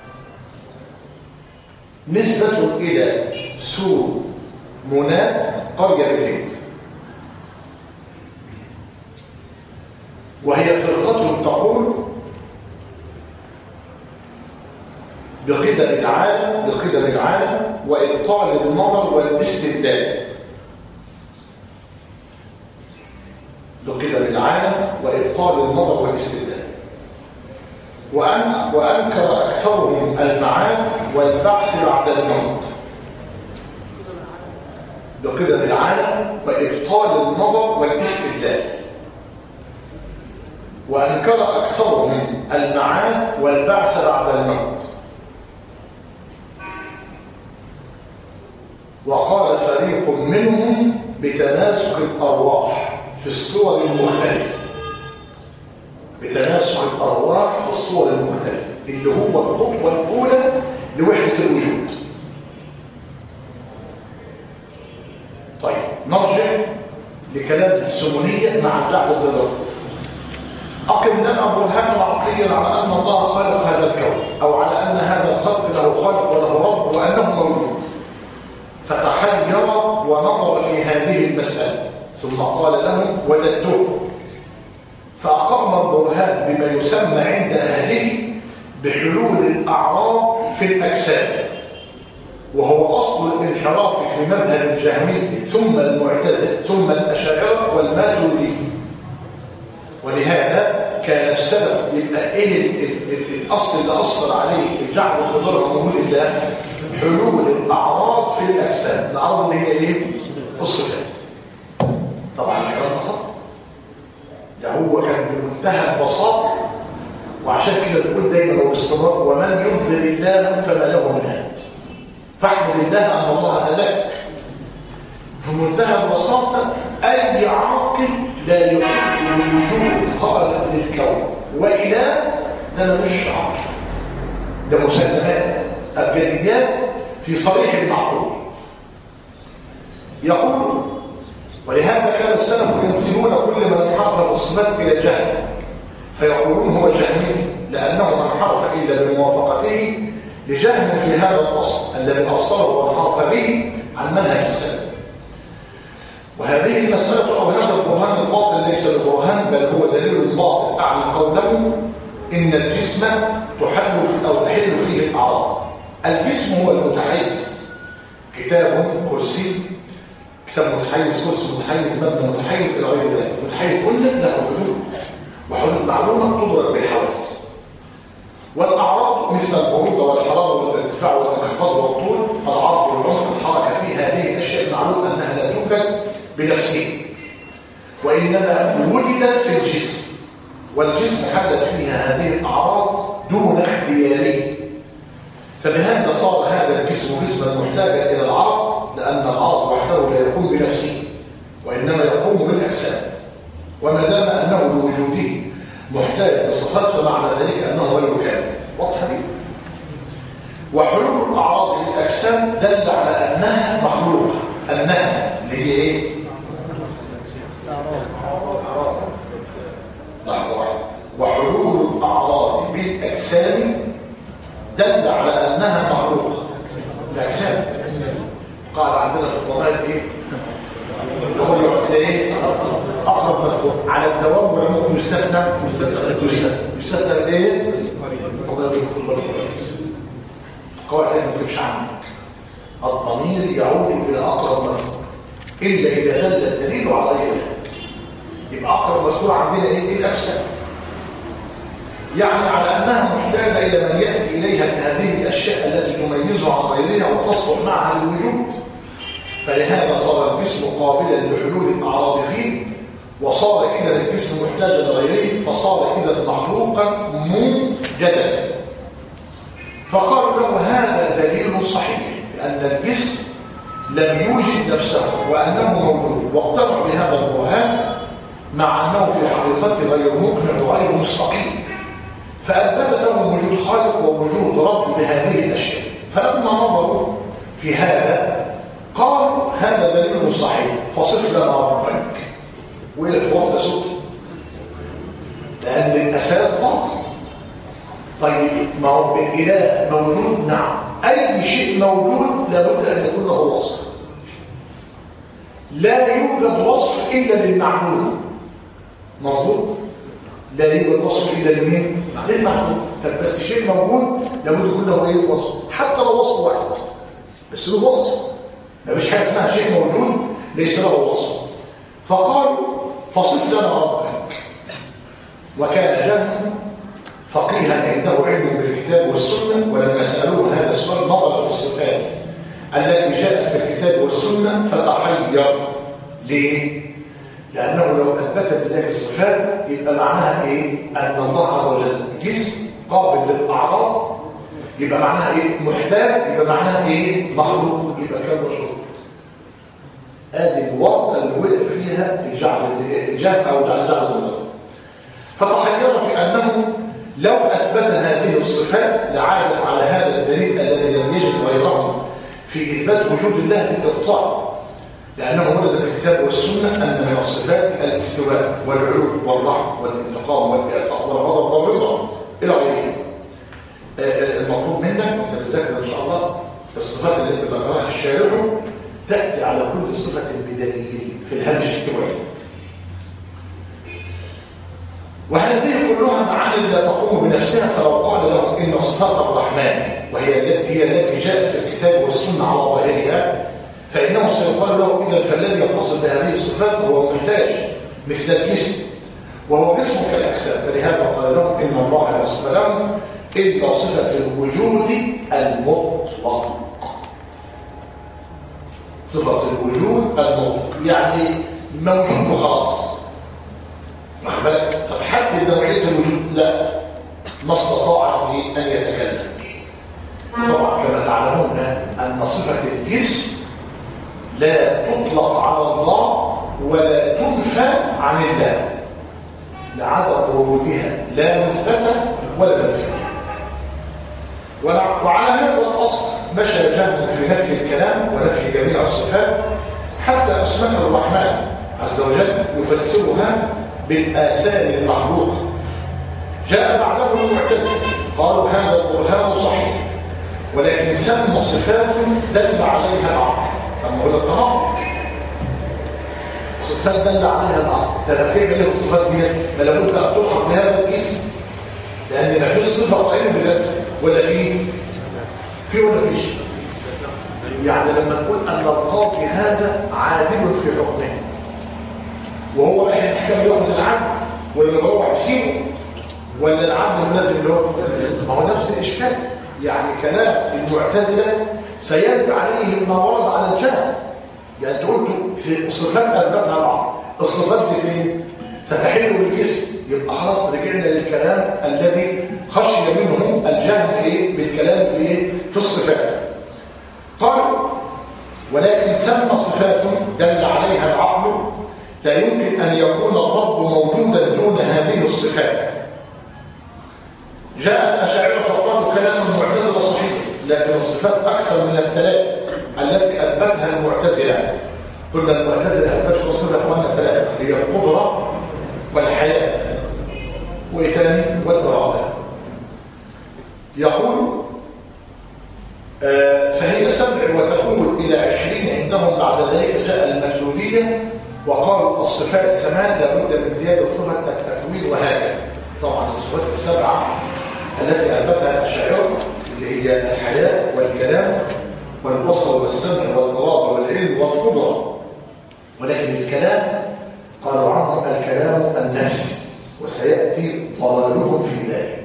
نسبه الى سومونات قريه بالهند، وهي فرقة تقول بقدم العالم بقدم العالم وإبطال النظر والاستدلال. بقدم العالم وإبطال النظر والاستدلال. وأن وأنكر أكثرهم المعاد والبعث بعد الموت. بقدم العالم وإبطال النظر والاستدلال. وأنكر أكثرهم المعاد والبعث بعد الموت. وقال فريق منهم بتناسخ الأرواح في الصور المختلفة. بتناسخ الأرواح في الصور المختلفة اللي هو الخطوة الأولى لوحدة الوجود. طيب نرجع لكلام السمونية مع الجعد بن درهم. أقم لنا برهانا عقليا على أن الله خالق هذا الكون، أو على أن هذا الخلق له خالق وله رب وأنه موجود. فتحير ونظر في هذه المسألة ثم قال لهم وجدته، فأقام البرهان بما يسمى عند أهله بحلول الأعراض في الأجساد، وهو أصل الانحراف في مذهب الجهمي ثم المعتزلة ثم الأشاعرة والماتريدية. ولهذا كان السلف يبقى ايه ال ال ال الاصل اللي اثر عليه الجعد بن درهم وجود الله؟ حلول الأعراض في الأجسام. الأعراض اللي هي إيه؟ الصفات. طبعا الكلام ده خطأ، ده هو كان بمنتهى البساطة، وعشان كده بنقول دايما وباستمرار: ومن يضلل الله فما له من هاد. فاحمد الله أن الله هداك. في منتهى البساطة أي عاقل لا يحب بوجود خالق للكون وإله، ده مش عاقل، ده مسلمات أبجديات في صريح المعقول. يقول: ولهذا كان السلف ينسبون كل من انحرف في الصفات إلى الجهل، فيقولون هو جهمي، لأنه من انحرف إلا بموافقته لجهل في هذا الأصل الذي أصله وانحرف به عن منهج السلف. وهذه المسألة أو هذا البرهان الباطل ليس ببرهان، بل هو دليل باطل. أعني قوله: إن الجسم تحل في أو تحل فيه الأعراض. الجسم هو المتحيز، كتاب، كرسي، كتاب متحيز، كرسي متحيز، مبنى متحيز إلى غير ذلك. متحيز قلنا له حدود، وحدود معلومة تضرب بالحواس. والأعراض مثل البرودة والحرارة والارتفاع والانخفاض والطول، العرض والعمق، الحركة، في هذه الأشياء معلوم أنها لا توجد بنفسه، وإنما وجدت في الجسم، والجسم حدث فيها هذه الأعراض دون اختياره. فبهذا صار هذا الجسم جسما محتاجا إلى العرض، لأن العرض وحده لا يقوم بنفسه، وإنما يقوم بالأجسام. وما دام أنه لوجوده محتاج بصفات، فمعنى ذلك أنه غير كامل. واضح دي؟ وحلول الأعراض للأجسام دل على أنها مخلوقة. أنها اللي هي إيه؟ لحظة واحدة. وحلول الأعراض بالأجسام دل على أنها مخلوقة. الأجسام قاعد عندنا في الضمائر إيه؟ اللي هو يعود إلى إيه؟ أقرب مذكور على الدوام، ولا ممكن يستثنى؟ يستثنى يستثنى بإيه؟ الله يكون بالك كويس. القواعد ما تكتبش عنك. الضمير يعود إلى أقرب مذكور إلا إذا دل الدليل على ذلك. يبقى أقرب مذكور عندنا إيه؟ الأجسام. يعني على أنها محتاجة إلى من يأتي إليها من هذه الأشياء التي تميزها عن غيرها وتصلح معها للوجود. فلهذا صار الجسم قابلا لحلول الأعراض فيه، وصار إذا الجسم محتاجا لغيره، فصار إذا مخلوقا موجدا. فقالوا له: هذا دليل صحيح لأن الجسم لم يوجد نفسه وأنه موجود. واقتنعوا بهذا البرهان مع أنه في حقيقته غير مقنع وغير مستقيم، فأثبت لهم وجود خالق ووجود رب بهذه الأشياء. فلما نظروا في هذا قالوا: هذا دليل صحيح، فصف لنا ربك. وقف وقت صوت، لأن الأساس باطل. طيب ما هو الإله موجود؟ نعم. أي شيء موجود لابد أن يكون له وصف. لا يوجد وصف إلا للمعلوم. مظبوط؟ لا يوجد وصف إلا لمين؟ للمعلوم. طب بس شيء موجود لابد يكون له ايه؟ وصف، حتى لو وصف واحد بس له وصف. ما فيش حاجه اسمها شيء موجود ليس له وصف. فقالوا: فصف لنا ربك. وكان جهم فقيها عنده علم بالكتاب والسنه، ولما سالوه هذا السؤال نظر في الصفات التي جاءت في الكتاب والسنه فتحير. ليه؟ لأنه لو أثبت لله الصفات يبقى معناها إيه؟ أن الله عز وجل جسم قابل للأعراض، يبقى معناها إيه؟ محتاج، يبقى معناها إيه؟ مخلوق، يبقى كان مشروط. هذه الورطة اللي وقف فيها الجهم أو جعل جعل الله. فتحير في أنه لو أثبت هذه الصفات لعادت على هذا الدليل الذي لم يجد غيره في إثبات وجود الله بالإبطال، لأنه ورد في الكتاب والسنة أن من الصفات الاستواء والعلو والرحم والانتقام والإعطاء والغضب والرضا إلى غيره. المطلوب منك وتتذكر إن شاء الله الصفات التي ذكرها الشارع تأتي على كل صفة بدليل في الهمج الاجتماعي. وهذه كلها معاني لا تقوم بنفسها. فلو قال لهم إن صفات الرحمن وهي التي هي التي جاءت في الكتاب والسنة على ظاهرها، فإنه سيقال له: إذا فالذي يتصل بهذه الصفات هو محتاج مثل الجسم، وهو جسم كالأجسام. فلهذا قال لهم: إن الله لا صفة له إلا صفة الوجود المطلق. صفة الوجود المطلق، يعني موجود وخلاص. واخد بالك؟ طب حدد نوعية الوجود؟ لا، ما استطاع أن يتكلم. طبعا كما تعلمون أن صفة الجسم لا تطلق على الله ولا تنفى عن الله لعدم وجودها لا مثبتة ولا منفية. وعلى هذا الأصل مشى جهم في نفي الكلام ونفي جميع الصفات، حتى أسماء الرحمن عز وجل يفسرها بالآثار المخلوقة. جاء بعدهم المعتزلة قالوا هذا البرهان صحيح، ولكن سمى صفات دل عليها العقل. طب هو ده التناقض، صفات دل عليها العقل، طب هتعمل ايه الصفات دي؟ ما لابد ان تلحق بهذا الجسم، لان ما فيش صفه قائمه بذاتها، ولا في في ولا فيش. يعني لما نقول ان القاضي هذا عادل في حكمه وهو رايح المحكمه ياخد العدل، ولا هو يسيبه، ولا العدل مناسب له؟ ما هو نفس الاشكال. يعني كلام المعتزله سيرد عليه ما ورد على الجهل. يعني انتوا قلتوا في صفات اثبتها العقل، الصفات دي فين؟ ستحل بالجسم، يبقى خلاص رجعنا للكلام الذي خشي منه الجهل ايه بالكلام في ايه في الصفات. قالوا ولكن سمى صفات دل عليها العقل، لا يمكن ان يكون الرب موجودا دون هذه الصفات. جاء الاشاعره فقالوا كلام المعتزله صحيح، لكن الصفات اكثر من الثلاث التي اثبتها المعتزله. قلنا المعتزله اثبتوا صفه واحده ثلاثه، هي القدره والحياه وايه ثاني؟ والاراده. يقول آه فهي سبع وتؤول الى عشرين عندهم. بعد ذلك جاء المكلوديه وقالوا الصفات الثمان لابد من زياده صفه التكوين وهكذا. طبعا الصفات السبعه التي اثبتها الاشاعره اللي هي الحياه والكلام والبصر والسمع والاراده والعلم والقدره، ولكن الكلام قالوا عنه الكلام النفسي، وسياتي ضلالهم في ذلك.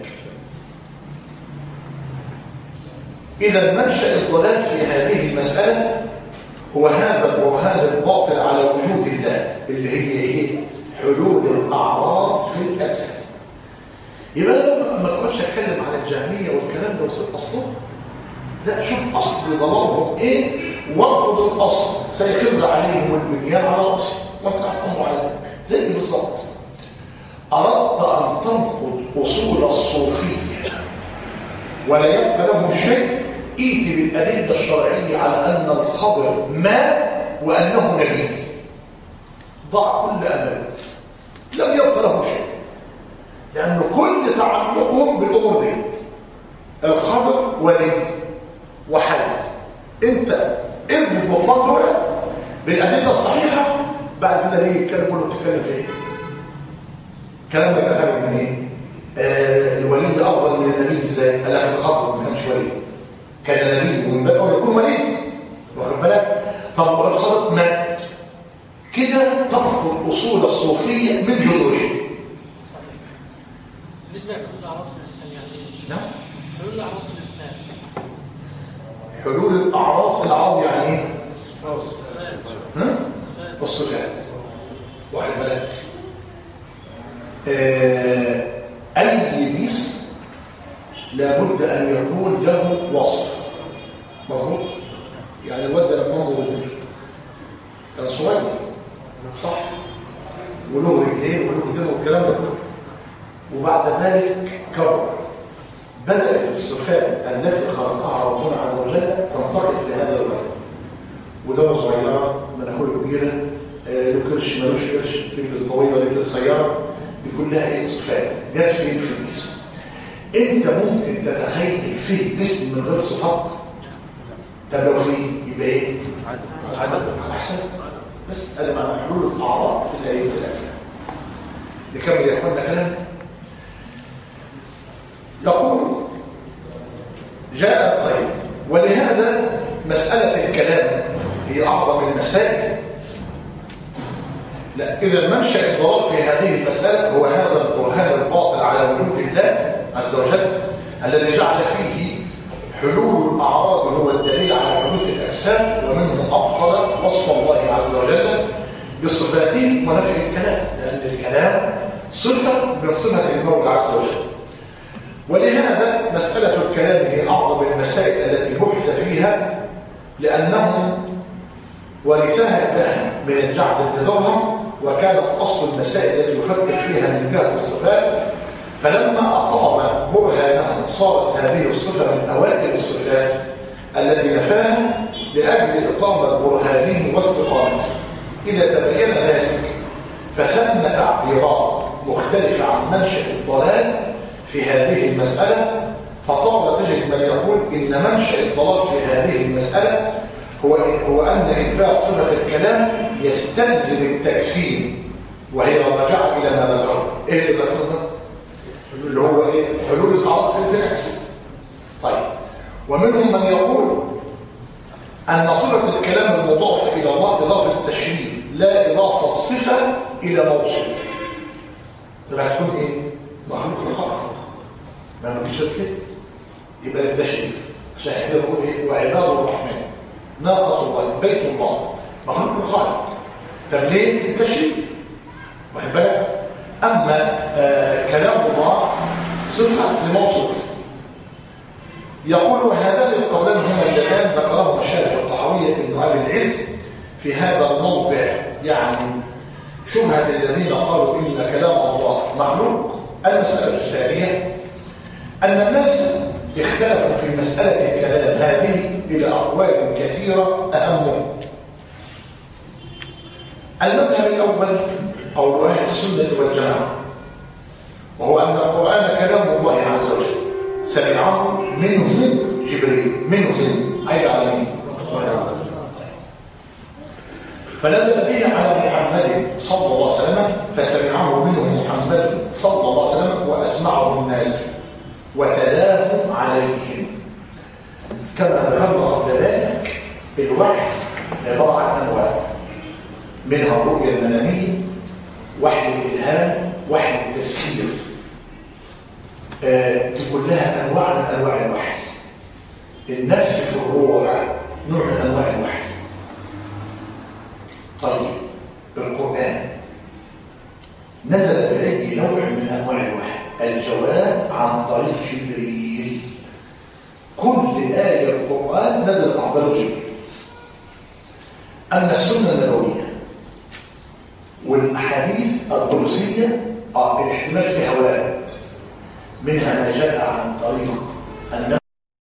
اذا منشا الضلال في هذه المساله هو هذا البرهان الباطل على وجود الله اللي هي ايه؟ حلول الاعراض في الاجسام. يبقى انا ما اقعدش اتكلم عن الجهميه والكلام ده وسيب اصله. لا، شوف اصل ضلالهم ايه وارفض الاصل، سيخر عليهم البنيان على الاصل وانت تحكموا على ذلك. زي بالظبط اردت ان تنقض اصول الصوفيه ولا يبقى له شيء، ائت بالادله الشرعيه على ان الخضر مات وانه نبي، ضع كل امله، لم يبقى له شيء، لأن كل تعلقهم بالأمور دي. الخضر ولي وحي، انت اثبت بطلان دول بالأدلة الصحيحة، بعد كده ليه الكلام كله بتتكلم فيه؟ كلام يبقى خارج من ايه؟ آه الولي أفضل من النبي ازاي؟ قال لك الخضر ما كانش ولي، كان نبي ومن باب أول يكون ولي، واخد بالك؟ طب الخضر مات، كده تنقض أصول الصوفية من جذورها. بالنسبه لحلول الاعراض في الانسان يعني ايه؟ نعم، حلول الاعراض في الانسان. حلول الاعراض، الاعراض يعني ايه؟ ها؟ الصفات. واحد بالك آه اي جسم لابد ان يكون له وصف مظبوط. يعني الواد ده لما هو كان صغير صح، وله رجلين وله ايدين والكلام ده كله، وبعد ذلك كبر، بدأت الصفات التي خلقها ربنا عز وجل تنتقل في هذا الولد. ودمه صغيرة، مناخيره كبيرة، له كرش ملوش كرش، رجل طويلة رجل قصيرة، دي كلها ايه؟ صفات جت فين في الجسم. انت ممكن تتخيل فيه جسم من غير صفات؟ طب لو فيه يبقى ايه؟ عدد. احسنت. بس انا معنى حلول الاعراض في الايه في الاجسام. نكمل يا اخوانا كلام. يقول جاء طيب، ولهذا مسألة الكلام هي أعظم المسائل. لا، إذا منشأ الضلال في هذه المسألة هو هذا البرهان الباطل على وجود الله عز وجل الذي جعل فيه حلول الأعراض هو الدليل على حدوث الأجسام، ومنه أبطل بصفاته ونفي الكلام، لأن الكلام صفة من صفة المولى عز وجل. ولهذا مسألة الكلام هي أعظم المسائل التي بحث فيها، لأنهم ورثها الآن من الجعد بن درهم، وكانت أصل المسائل التي يفكر فيها من جهة الصفات، فلما أقام برهانهم صارت هذه الصفة من أوائل الصفات التي نفاها لأجل إقامة برهانه واستقامته. إذا تبين ذلك فثم تعبيرات مختلفة عن منشأ الضلال في هذه المسألة، فطار تجد من يقول إن منشأ الضلال في هذه المسألة هو هو أن إثبات صفة الكلام يستلزم التجسيم، وهي رجع إلى ما ذكرنا. إيه اللي ذكرنا؟ اللي هو إيه؟ حلول الأعراض في النفس. طيب، ومنهم من يقول أن صفة الكلام المضافة إلى الله إضافة تشريف لا إضافة صفة إلى موصوف. تبقى تكون إيه؟ مخلوق الخلق. ما بنجيش كده يبقى للتشريف، عشان احنا بنقول إيه؟ وعباد الرحمن ناقة الله بيت الله مخلوق الخالق. طب ليه؟ للتشريف. واخد بالك؟ أما آه كلام الله صفة لموصوف. يقول هذان القولان هما اللذان ذكره مشارح الطحاوية ابن أبي العز في هذا الموضع، يعني شبهة الذين قالوا إن كلام الله مخلوق. المسألة الثانية أن الناس اختلفوا في مسألة الكلام هذه إلى أقوال كثيرة، أهمها المذهب الأول قول أهل السنة والجماعة، وهو أن القرآن كلام الله عز وجل سمعه منه جبريل، منه أي العالمين، فنزل به على محمد صلى الله عليه وسلم، فسمعه منه محمد صلى الله عليه وسلم وأسمعه الناس وتلاه عليهم. كما ذكرنا قبل ذلك الوحي عبارة عن أنواع، منها الرؤيا المنامية، وحي الإلهام، وحي التسخير. آه دي كلها أنواع من أنواع الوحي. النفس في الروح نوع من أنواع الوحي. طيب، القرآن نزل بأي نوع من أنواع الوحي؟ الجواب عن طريق جبريل. كل آية القرآن نزلت عن طريق جبريل. أما السنة النبوية والأحاديث القدسية آه الاحتمال فيها وارد، منها ما جاء عن طريق النبي،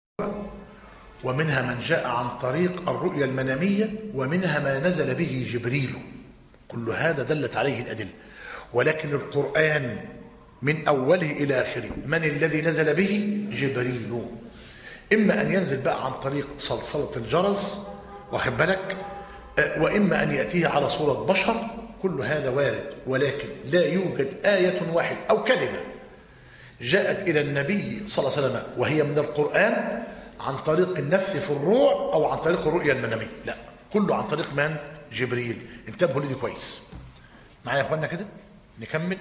ومنها من جاء عن طريق الرؤيا المنامية، ومنها ما نزل به جبريل. كل هذا دلت عليه الأدلة. ولكن القرآن من أوله إلى آخره من الذي نزل به؟ جبريل. إما أن ينزل بقى عن طريق صلصلة الجرس، واخد بالك، وإما أن يأتيه على صورة بشر. كل هذا وارد، ولكن لا يوجد آية واحدة أو كلمة جاءت إلى النبي صلى الله عليه وسلم وهي من القرآن عن طريق النفس في الروع أو عن طريق الرؤيا المنامية. لا، كله عن طريق من؟ جبريل. انتبهوا لدي كويس معايا يا أخوانا كده. نكمل.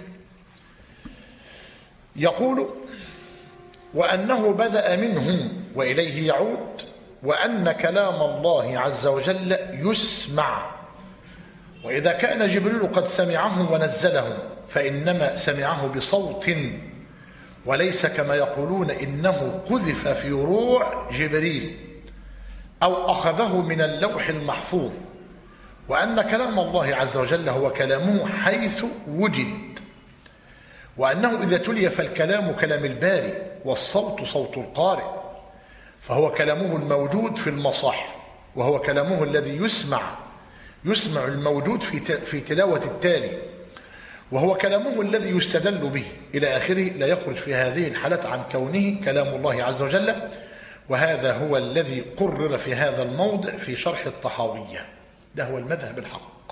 يقول وأنه بدأ منه وإليه يعود، وأن كلام الله عز وجل يسمع، وإذا كان جبريل قد سمعه ونزله فإنما سمعه بصوت، وليس كما يقولون إنه قذف في روع جبريل أو أخذه من اللوح المحفوظ، وأن كلام الله عز وجل هو كلامه حيث وجد، وأنه إذا تلي فالكلام كلام الباري، والصوت صوت القارئ، فهو كلامه الموجود في المصاحف، وهو كلامه الذي يسمع يسمع الموجود في في تلاوة التالي، وهو كلامه الذي يستدل به إلى آخره. لا يخرج في هذه الحالات عن كونه كلام الله عز وجل. وهذا هو الذي قرر في هذا الموضع في شرح الطحاوية. ده هو المذهب الحق،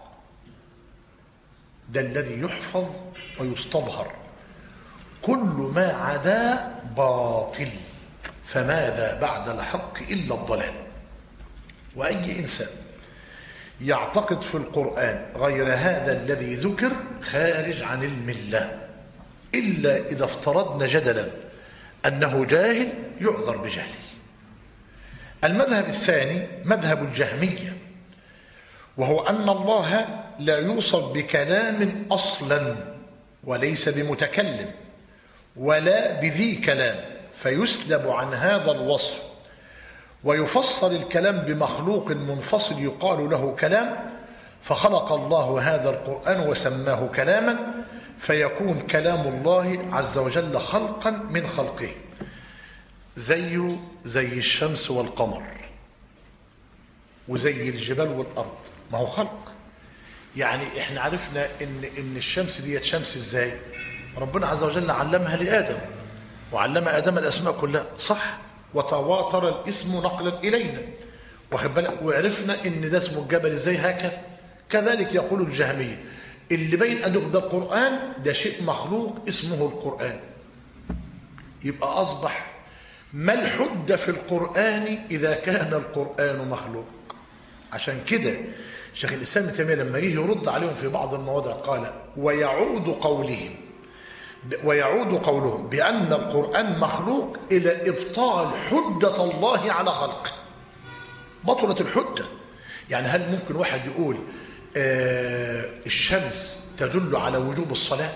ده الذي يحفظ ويستظهر. كل ما عدا باطل، فماذا بعد الحق إلا الضلال. وأي إنسان يعتقد في القرآن غير هذا الذي ذكر خارج عن الملة، إلا إذا افترضنا جدلا أنه جاهل يعذر بجهله. المذهب الثاني مذهب الجهمية، وهو أن الله لا يوصف بكلام أصلا وليس بمتكلم ولا بذي كلام، فيسلب عن هذا الوصف ويفسر الكلام بمخلوق منفصل يقال له كلام، فخلق الله هذا القرآن وسماه كلاما، فيكون كلام الله عز وجل خلقا من خلقه، زيه زي الشمس والقمر وزي الجبال والأرض، ما هو خلق. يعني احنا عرفنا ان ان الشمس ديت شمس ازاي؟ ربنا عز وجل علمها لآدم وعلم آدم الأسماء كلها، صح؟ وتواتر الاسم نقلا إلينا، واخد بالك؟ وعرفنا ان ده اسمه الجبل ازاي، هكذا. كذلك يقول الجهمية اللي بين أن ده القرآن ده شيء مخلوق اسمه القرآن. يبقى أصبح ما الحجة في القرآن إذا كان القرآن مخلوق؟ عشان كده شيخ الإسلام ابن تيمية لما يجي يرد عليهم في بعض المواضع قال ويعود قولهم ويعود قولهم بأن القرآن مخلوق إلى إبطال حجة الله على خلقه. بطلت الحجة. يعني هل ممكن واحد يقول آه الشمس تدل على وجوب الصلاة؟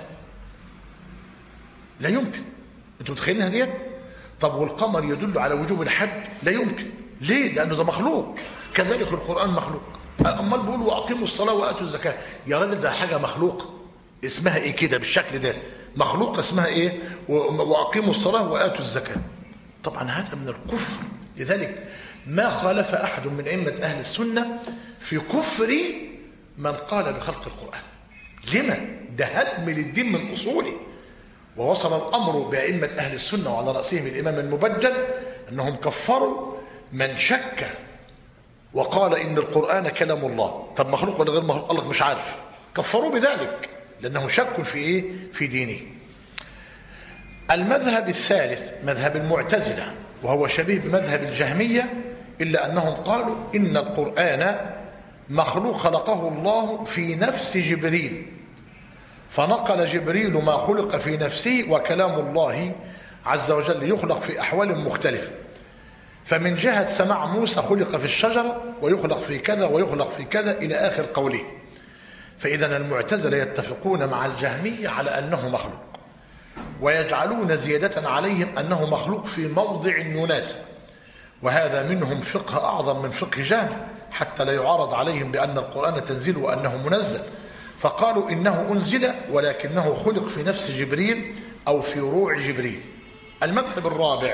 لا يمكن. انتوا متخيلينها ديت؟ طب والقمر يدل على وجوب الحج؟ لا يمكن. ليه؟ لأنه ده مخلوق. كذلك القرآن مخلوق. أمال بيقول وأقيموا الصلاة وآتوا الزكاة، يا راجل ده حاجة مخلوق اسمها إيه كده بالشكل ده؟ مخلوق اسمها إيه؟ وأقيموا الصلاة وآتوا الزكاة. طبعا هذا من الكفر. لذلك ما خالف أحد من أئمة أهل السنة في كفر من قال بخلق القرآن. لما؟ ده هدم للدين من أصوله. ووصل الأمر بأئمة أهل السنة وعلى رأسهم الإمام المبجل أنهم كفروا من شك وقال إن القرآن كلام الله. طب مخلوق ولا غير مخلوق؟ قال لك مش عارف. كفروا بذلك لأنه شك في إيه؟ في دينه. المذهب الثالث مذهب المعتزلة، وهو شبيه بمذهب الجهمية، إلا أنهم قالوا إن القرآن مخلوق خلقه الله في نفس جبريل، فنقل جبريل ما خلق في نفسه، وكلام الله عز وجل يخلق في أحوال مختلفة. فمن جهة سماع موسى خلق في الشجرة ويخلق في كذا ويخلق في كذا إلى آخر قوله. فإذا المعتزلة يتفقون مع الجهمية على أنه مخلوق، ويجعلون زيادة عليهم أنه مخلوق في موضع يناسب، وهذا منهم فقه أعظم من فقه جهم، حتى لا يعارض عليهم بأن القرآن تنزيل وأنه منزل. فقالوا إنه أنزل ولكنه خلق في نفس جبريل أو في روع جبريل. المذهب الرابع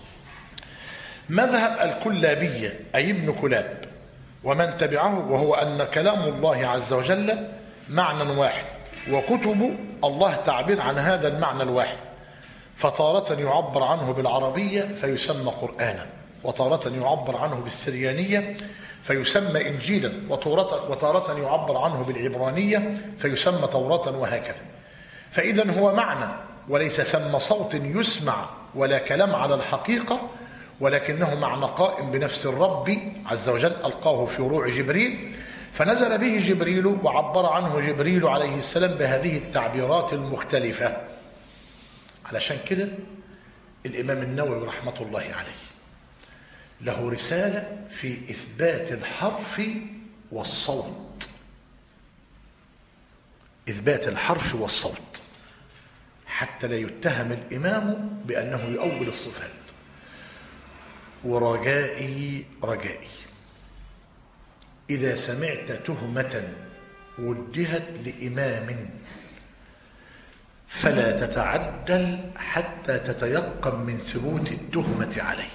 مذهب الكلابية، أي ابن كلاب ومن تبعه، وهو أن كلام الله عز وجل معنى واحد، وكتب الله تعبير عن هذا المعنى الواحد، فتارة يعبر عنه بالعربية فيسمى قرآنا، وتارة يعبر عنه بالسريانية فيسمى إنجيلا، وتارة يعبر عنه بالعبرانية فيسمى توراة، وهكذا. فإذا هو معنى وليس ثم صوت يسمع ولا كلام على الحقيقة، ولكنه معنى قائم بنفس الرب عز وجل ألقاه في روع جبريل، فنزل به جبريل وعبر عنه جبريل عليه السلام بهذه التعبيرات المختلفة. علشان كده الإمام النووي رحمة الله عليه له رسالة في إثبات الحرف والصوت. إثبات الحرف والصوت حتى لا يتهم الإمام بأنه يؤول الصفات. ورجائي رجائي إذا سمعت تهمة وجهت لإمام فلا تتعجل حتى تتيقن من ثبوت التهمة عليه،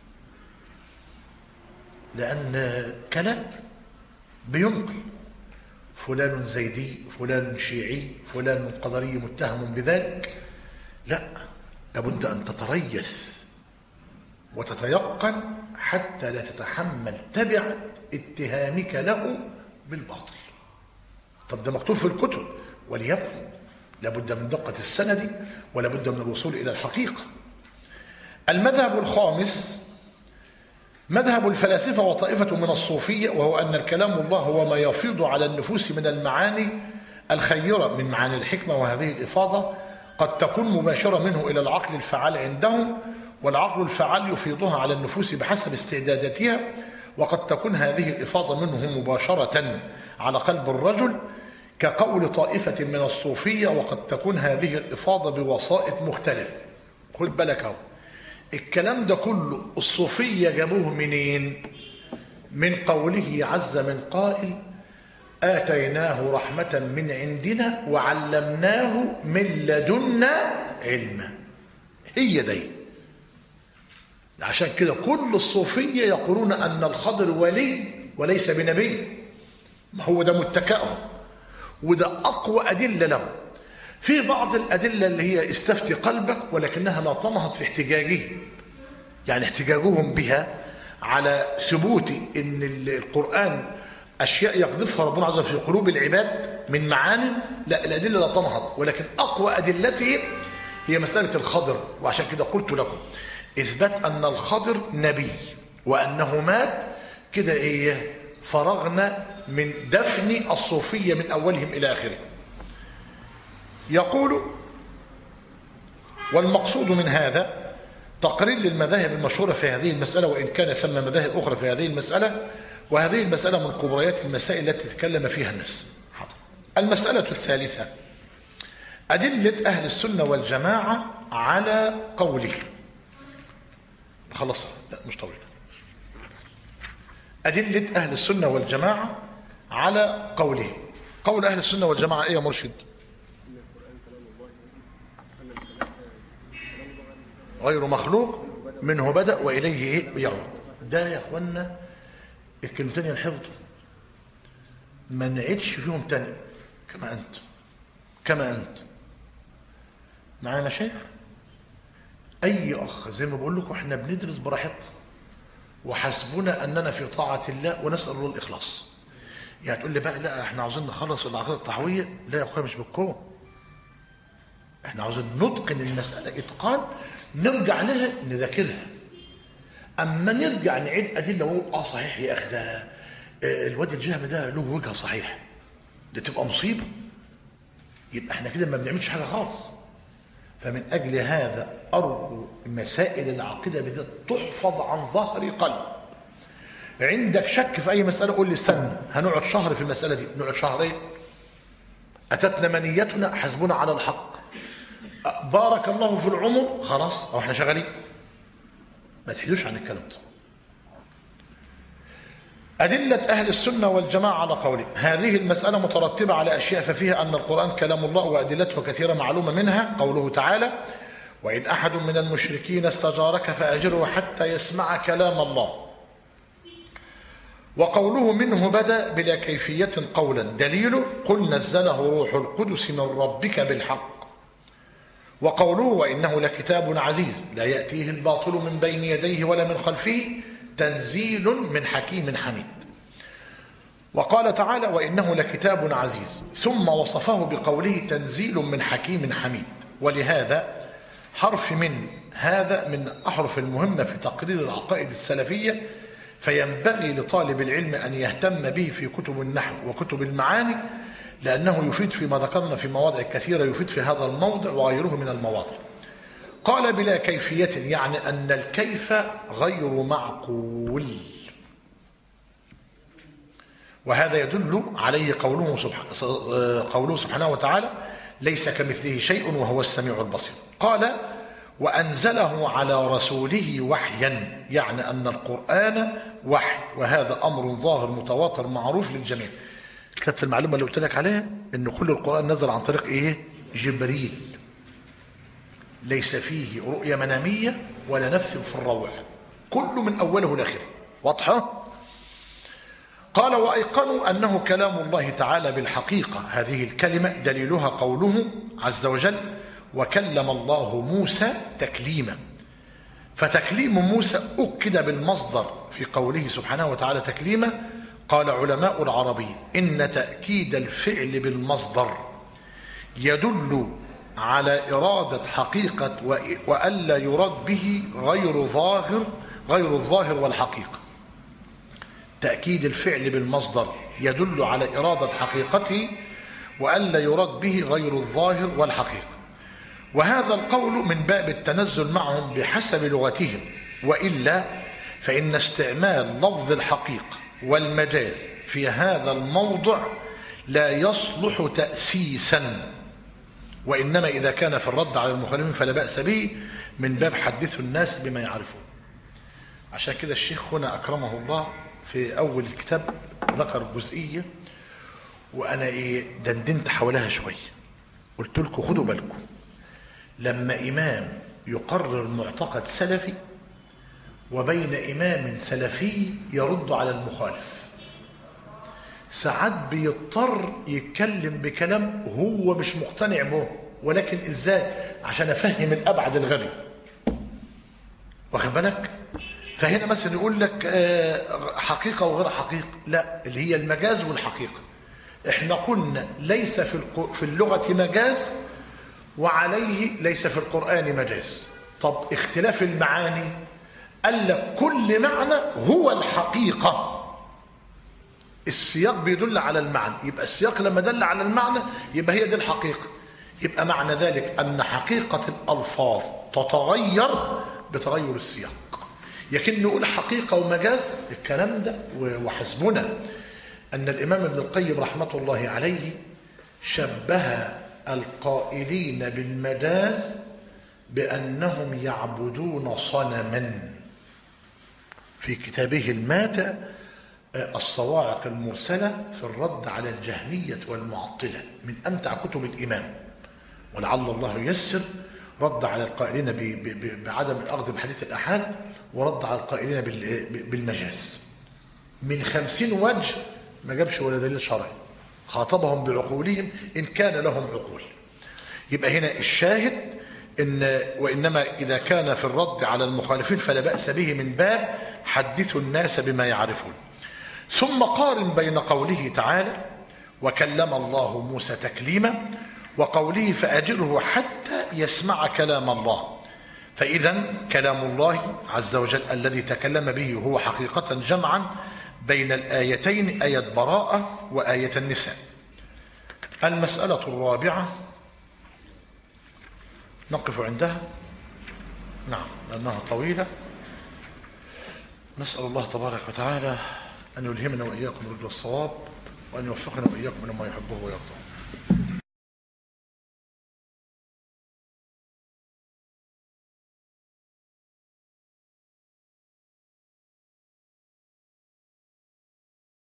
لأن كلام بينقل فلان زيدي، فلان شيعي، فلان قدري متهم بذلك. لا، لابد أن تتريث وتتيقن حتى لا تتحمل تبعة اتهامك له بالباطل. طب ده مكتوب في الكتب، وليكن لابد من دقة السند ولابد من الوصول إلى الحقيقة. المذهب الخامس مذهب الفلاسفة وطائفة من الصوفية، وهو أن الكلام الله هو ما يفيض على النفوس من المعاني الخيرة من معاني الحكمة، وهذه الإفاضة قد تكون مباشرة منه إلى العقل الفعال عندهم، والعقل الفعال يفيضها على النفوس بحسب استعداداتها، وقد تكون هذه الإفاضة منه مباشرة على قلب الرجل كقول طائفة من الصوفية، وقد تكون هذه الإفاضة بوسائط مختلفة. خد بالك اهو، الكلام ده كله الصوفية جابوه منين؟ من قوله عز من قائل آتيناه رحمة من عندنا وعلمناه من لدنا علما. هي دي. عشان كده كل الصوفية يقولون أن الخضر ولي وليس بنبي. ما هو ده متكأهم، وده أقوى أدلة له. في بعض الأدلة اللي هي استفتي قلبك ولكنها لا تنهض في احتجاجه، يعني احتجاجهم بها على ثبوت ان القرآن أشياء يقذفها ربنا عز وجل في قلوب العباد من معاني، لا، الأدلة لا تنهض. ولكن أقوى أدلته هي مسألة الخضر. وعشان كده قلت لكم إثبات أن الخضر نبي وأنه مات كده إيه، فرغنا من دفن الصوفية من أولهم إلى آخره. يقول والمقصود من هذا تقرير للمذاهب المشهورة في هذه المسألة، وإن كان ثم مذاهب أخرى في هذه المسألة، وهذه المسألة من كبريات المسائل التي تكلم فيها الناس. المسألة الثالثة أدلة أهل السنة والجماعة على قوله. خلص، لا مش طويل. أدلة أهل السنة والجماعة على قوله. قول أهل السنة والجماعة إيه يا مرشد؟ غير مخلوق، منه بدأ وإليه إيه يعود. ده يا أخوانا الكلمتين الحفظ ما نعيدش فيهم تاني. كما أنت كما أنت معانا شيخ أي أخ زي ما بقول لكم إحنا بندرس براحتنا وحسبنا أننا في طاعة الله ونسأل الله الإخلاص. يعني تقول لي بقى لا إحنا عاوزين نخلص العقيدة الطحوية، لا يا أخويا مش بالكون. إحنا عاوزين نتقن المسألة إتقان نرجع لها نذاكرها. أما نرجع نعيد أدلة ونقول آه صحيح يا أخي ده الواد الجهم ده له وجهة صحيح، ده تبقى مصيبة. يبقى إحنا كده ما بنعملش حاجة خالص. فمن أجل هذا أرجو مسائل العقيدة بالذات تحفظ عن ظهر قلب. عندك شك في أي مسألة قول لي استنى هنقعد شهر في المسألة دي، نقعد شهرين. أتتنا منيتنا حسبنا على الحق، بارك الله في العمر، خلاص أو احنا شغالين. ما تحيدوش عن الكلام ده. أدلة أهل السنة والجماعة على قوله. هذه المسألة مترتبة على أشياء، ففيها أن القرآن كلام الله وأدلته كثيرة معلومة، منها قوله تعالى وإن أحد من المشركين استجارك فأجره حتى يسمع كلام الله. وقوله منه بدأ بلا كيفية قولا، دليله قل نزله روح القدس من ربك بالحق. وقوله وإنه لكتاب عزيز لا يأتيه الباطل من بين يديه ولا من خلفه تنزيل من حكيم حميد. وقال تعالى وإنه لكتاب عزيز، ثم وصفه بقوله تنزيل من حكيم حميد. ولهذا حرف من هذا من أحرف المهمة في تقرير العقائد السلفية، فينبغي لطالب العلم أن يهتم به في كتب النحو وكتب المعاني، لأنه يفيد فيما ذكرنا في مواضع كثيرة، يفيد في هذا الموضع وغيره من المواضع. قال بلا كيفية، يعني أن الكيف غير معقول، وهذا يدل عليه قوله سبحانه, قوله سبحانه وتعالى ليس كمثله شيء وهو السميع البصير. قال وأنزله على رسوله وحيا، يعني أن القرآن وحي، وهذا أمر ظاهر متواتر معروف للجميع. كانت المعلومة اللي قلت لك عليها أن كل القرآن نزل عن طريق إيه؟ جبريل، ليس فيه رؤية منامية ولا نفث في الروع، كله من أوله لآخره. واضحة؟ قال وأيقنوا أنه كلام الله تعالى بالحقيقة. هذه الكلمة دليلها قوله عز وجل وكلم الله موسى تكليما. فتكليم موسى أكد بالمصدر في قوله سبحانه وتعالى تكليما. قال علماء العربية إن تأكيد الفعل بالمصدر يدل على إرادة حقيقة وألا يراد به غير ظاهر غير الظاهر والحقيقة. تأكيد الفعل بالمصدر يدل على إرادة حقيقته وألا يراد به غير الظاهر والحقيقة. وهذا القول من باب التنزل معهم بحسب لغتهم، وإلا فإن استعمال لفظ الحقيقة والمجاز في هذا الموضع لا يصلح تأسيسا، وإنما إذا كان في الرد على المخالفين فلا بأس به من باب حدثوا الناس بما يعرفون. عشان كده الشيخ هنا أكرمه الله في أول الكتاب ذكر جزئية وأنا إيه دندنت حولها شوية، قلت لكم خدوا بالكم لما إمام يقرر معتقد سلفي وبين إمام سلفي يرد على المخالف، ساعات بيضطر يتكلم بكلام هو مش مقتنع به، ولكن إزاي؟ عشان أفهم الأبعد الغبي، واخد بالك؟ فهنا مثلا يقول لك حقيقة وغير حقيقة، لا، اللي هي المجاز والحقيقة. احنا قلنا ليس في في اللغة مجاز وعليه ليس في القرآن مجاز. طب اختلاف المعاني، قال لك كل معنى هو الحقيقة، السياق بيدل على المعنى، يبقى السياق لما دل على المعنى يبقى هي دي الحقيقة. يبقى معنى ذلك أن حقيقة الألفاظ تتغير بتغير السياق. لكن نقول حقيقة ومجاز الكلام ده وحسبنا أن الإمام ابن القيم رحمة الله عليه شبه القائلين بالمجاز بأنهم يعبدون صنما في كتابه الماتع الصواعق المرسلة في الرد على الجهمية والمعطلة، من أمتع كتب الإمام، ولعل الله ييسر رد على القائلين بعدم الأخذ بحديث الأحاد، ورد على القائلين بالمجاز من خمسين وجه، ما جابش ولا دليل شرعي، خاطبهم بعقولهم إن كان لهم عقول. يبقى هنا الشاهد إن وإنما إذا كان في الرد على المخالفين فلا بأس به من باب حدثوا الناس بما يعرفون. ثم قارن بين قوله تعالى وكلم الله موسى تكليما وقوله فأجره حتى يسمع كلام الله. فإذا كلام الله عز وجل الذي تكلم به هو حقيقة جمعا بين الآيتين، آية براءة وآية النساء. المسألة الرابعة نقف عندها، نعم لأنها طويلة. نسأل الله تبارك وتعالى أن يلهمنا وإياكم رشد الصواب، وأن يوفقنا وإياكم لما يحبه ويرضاه.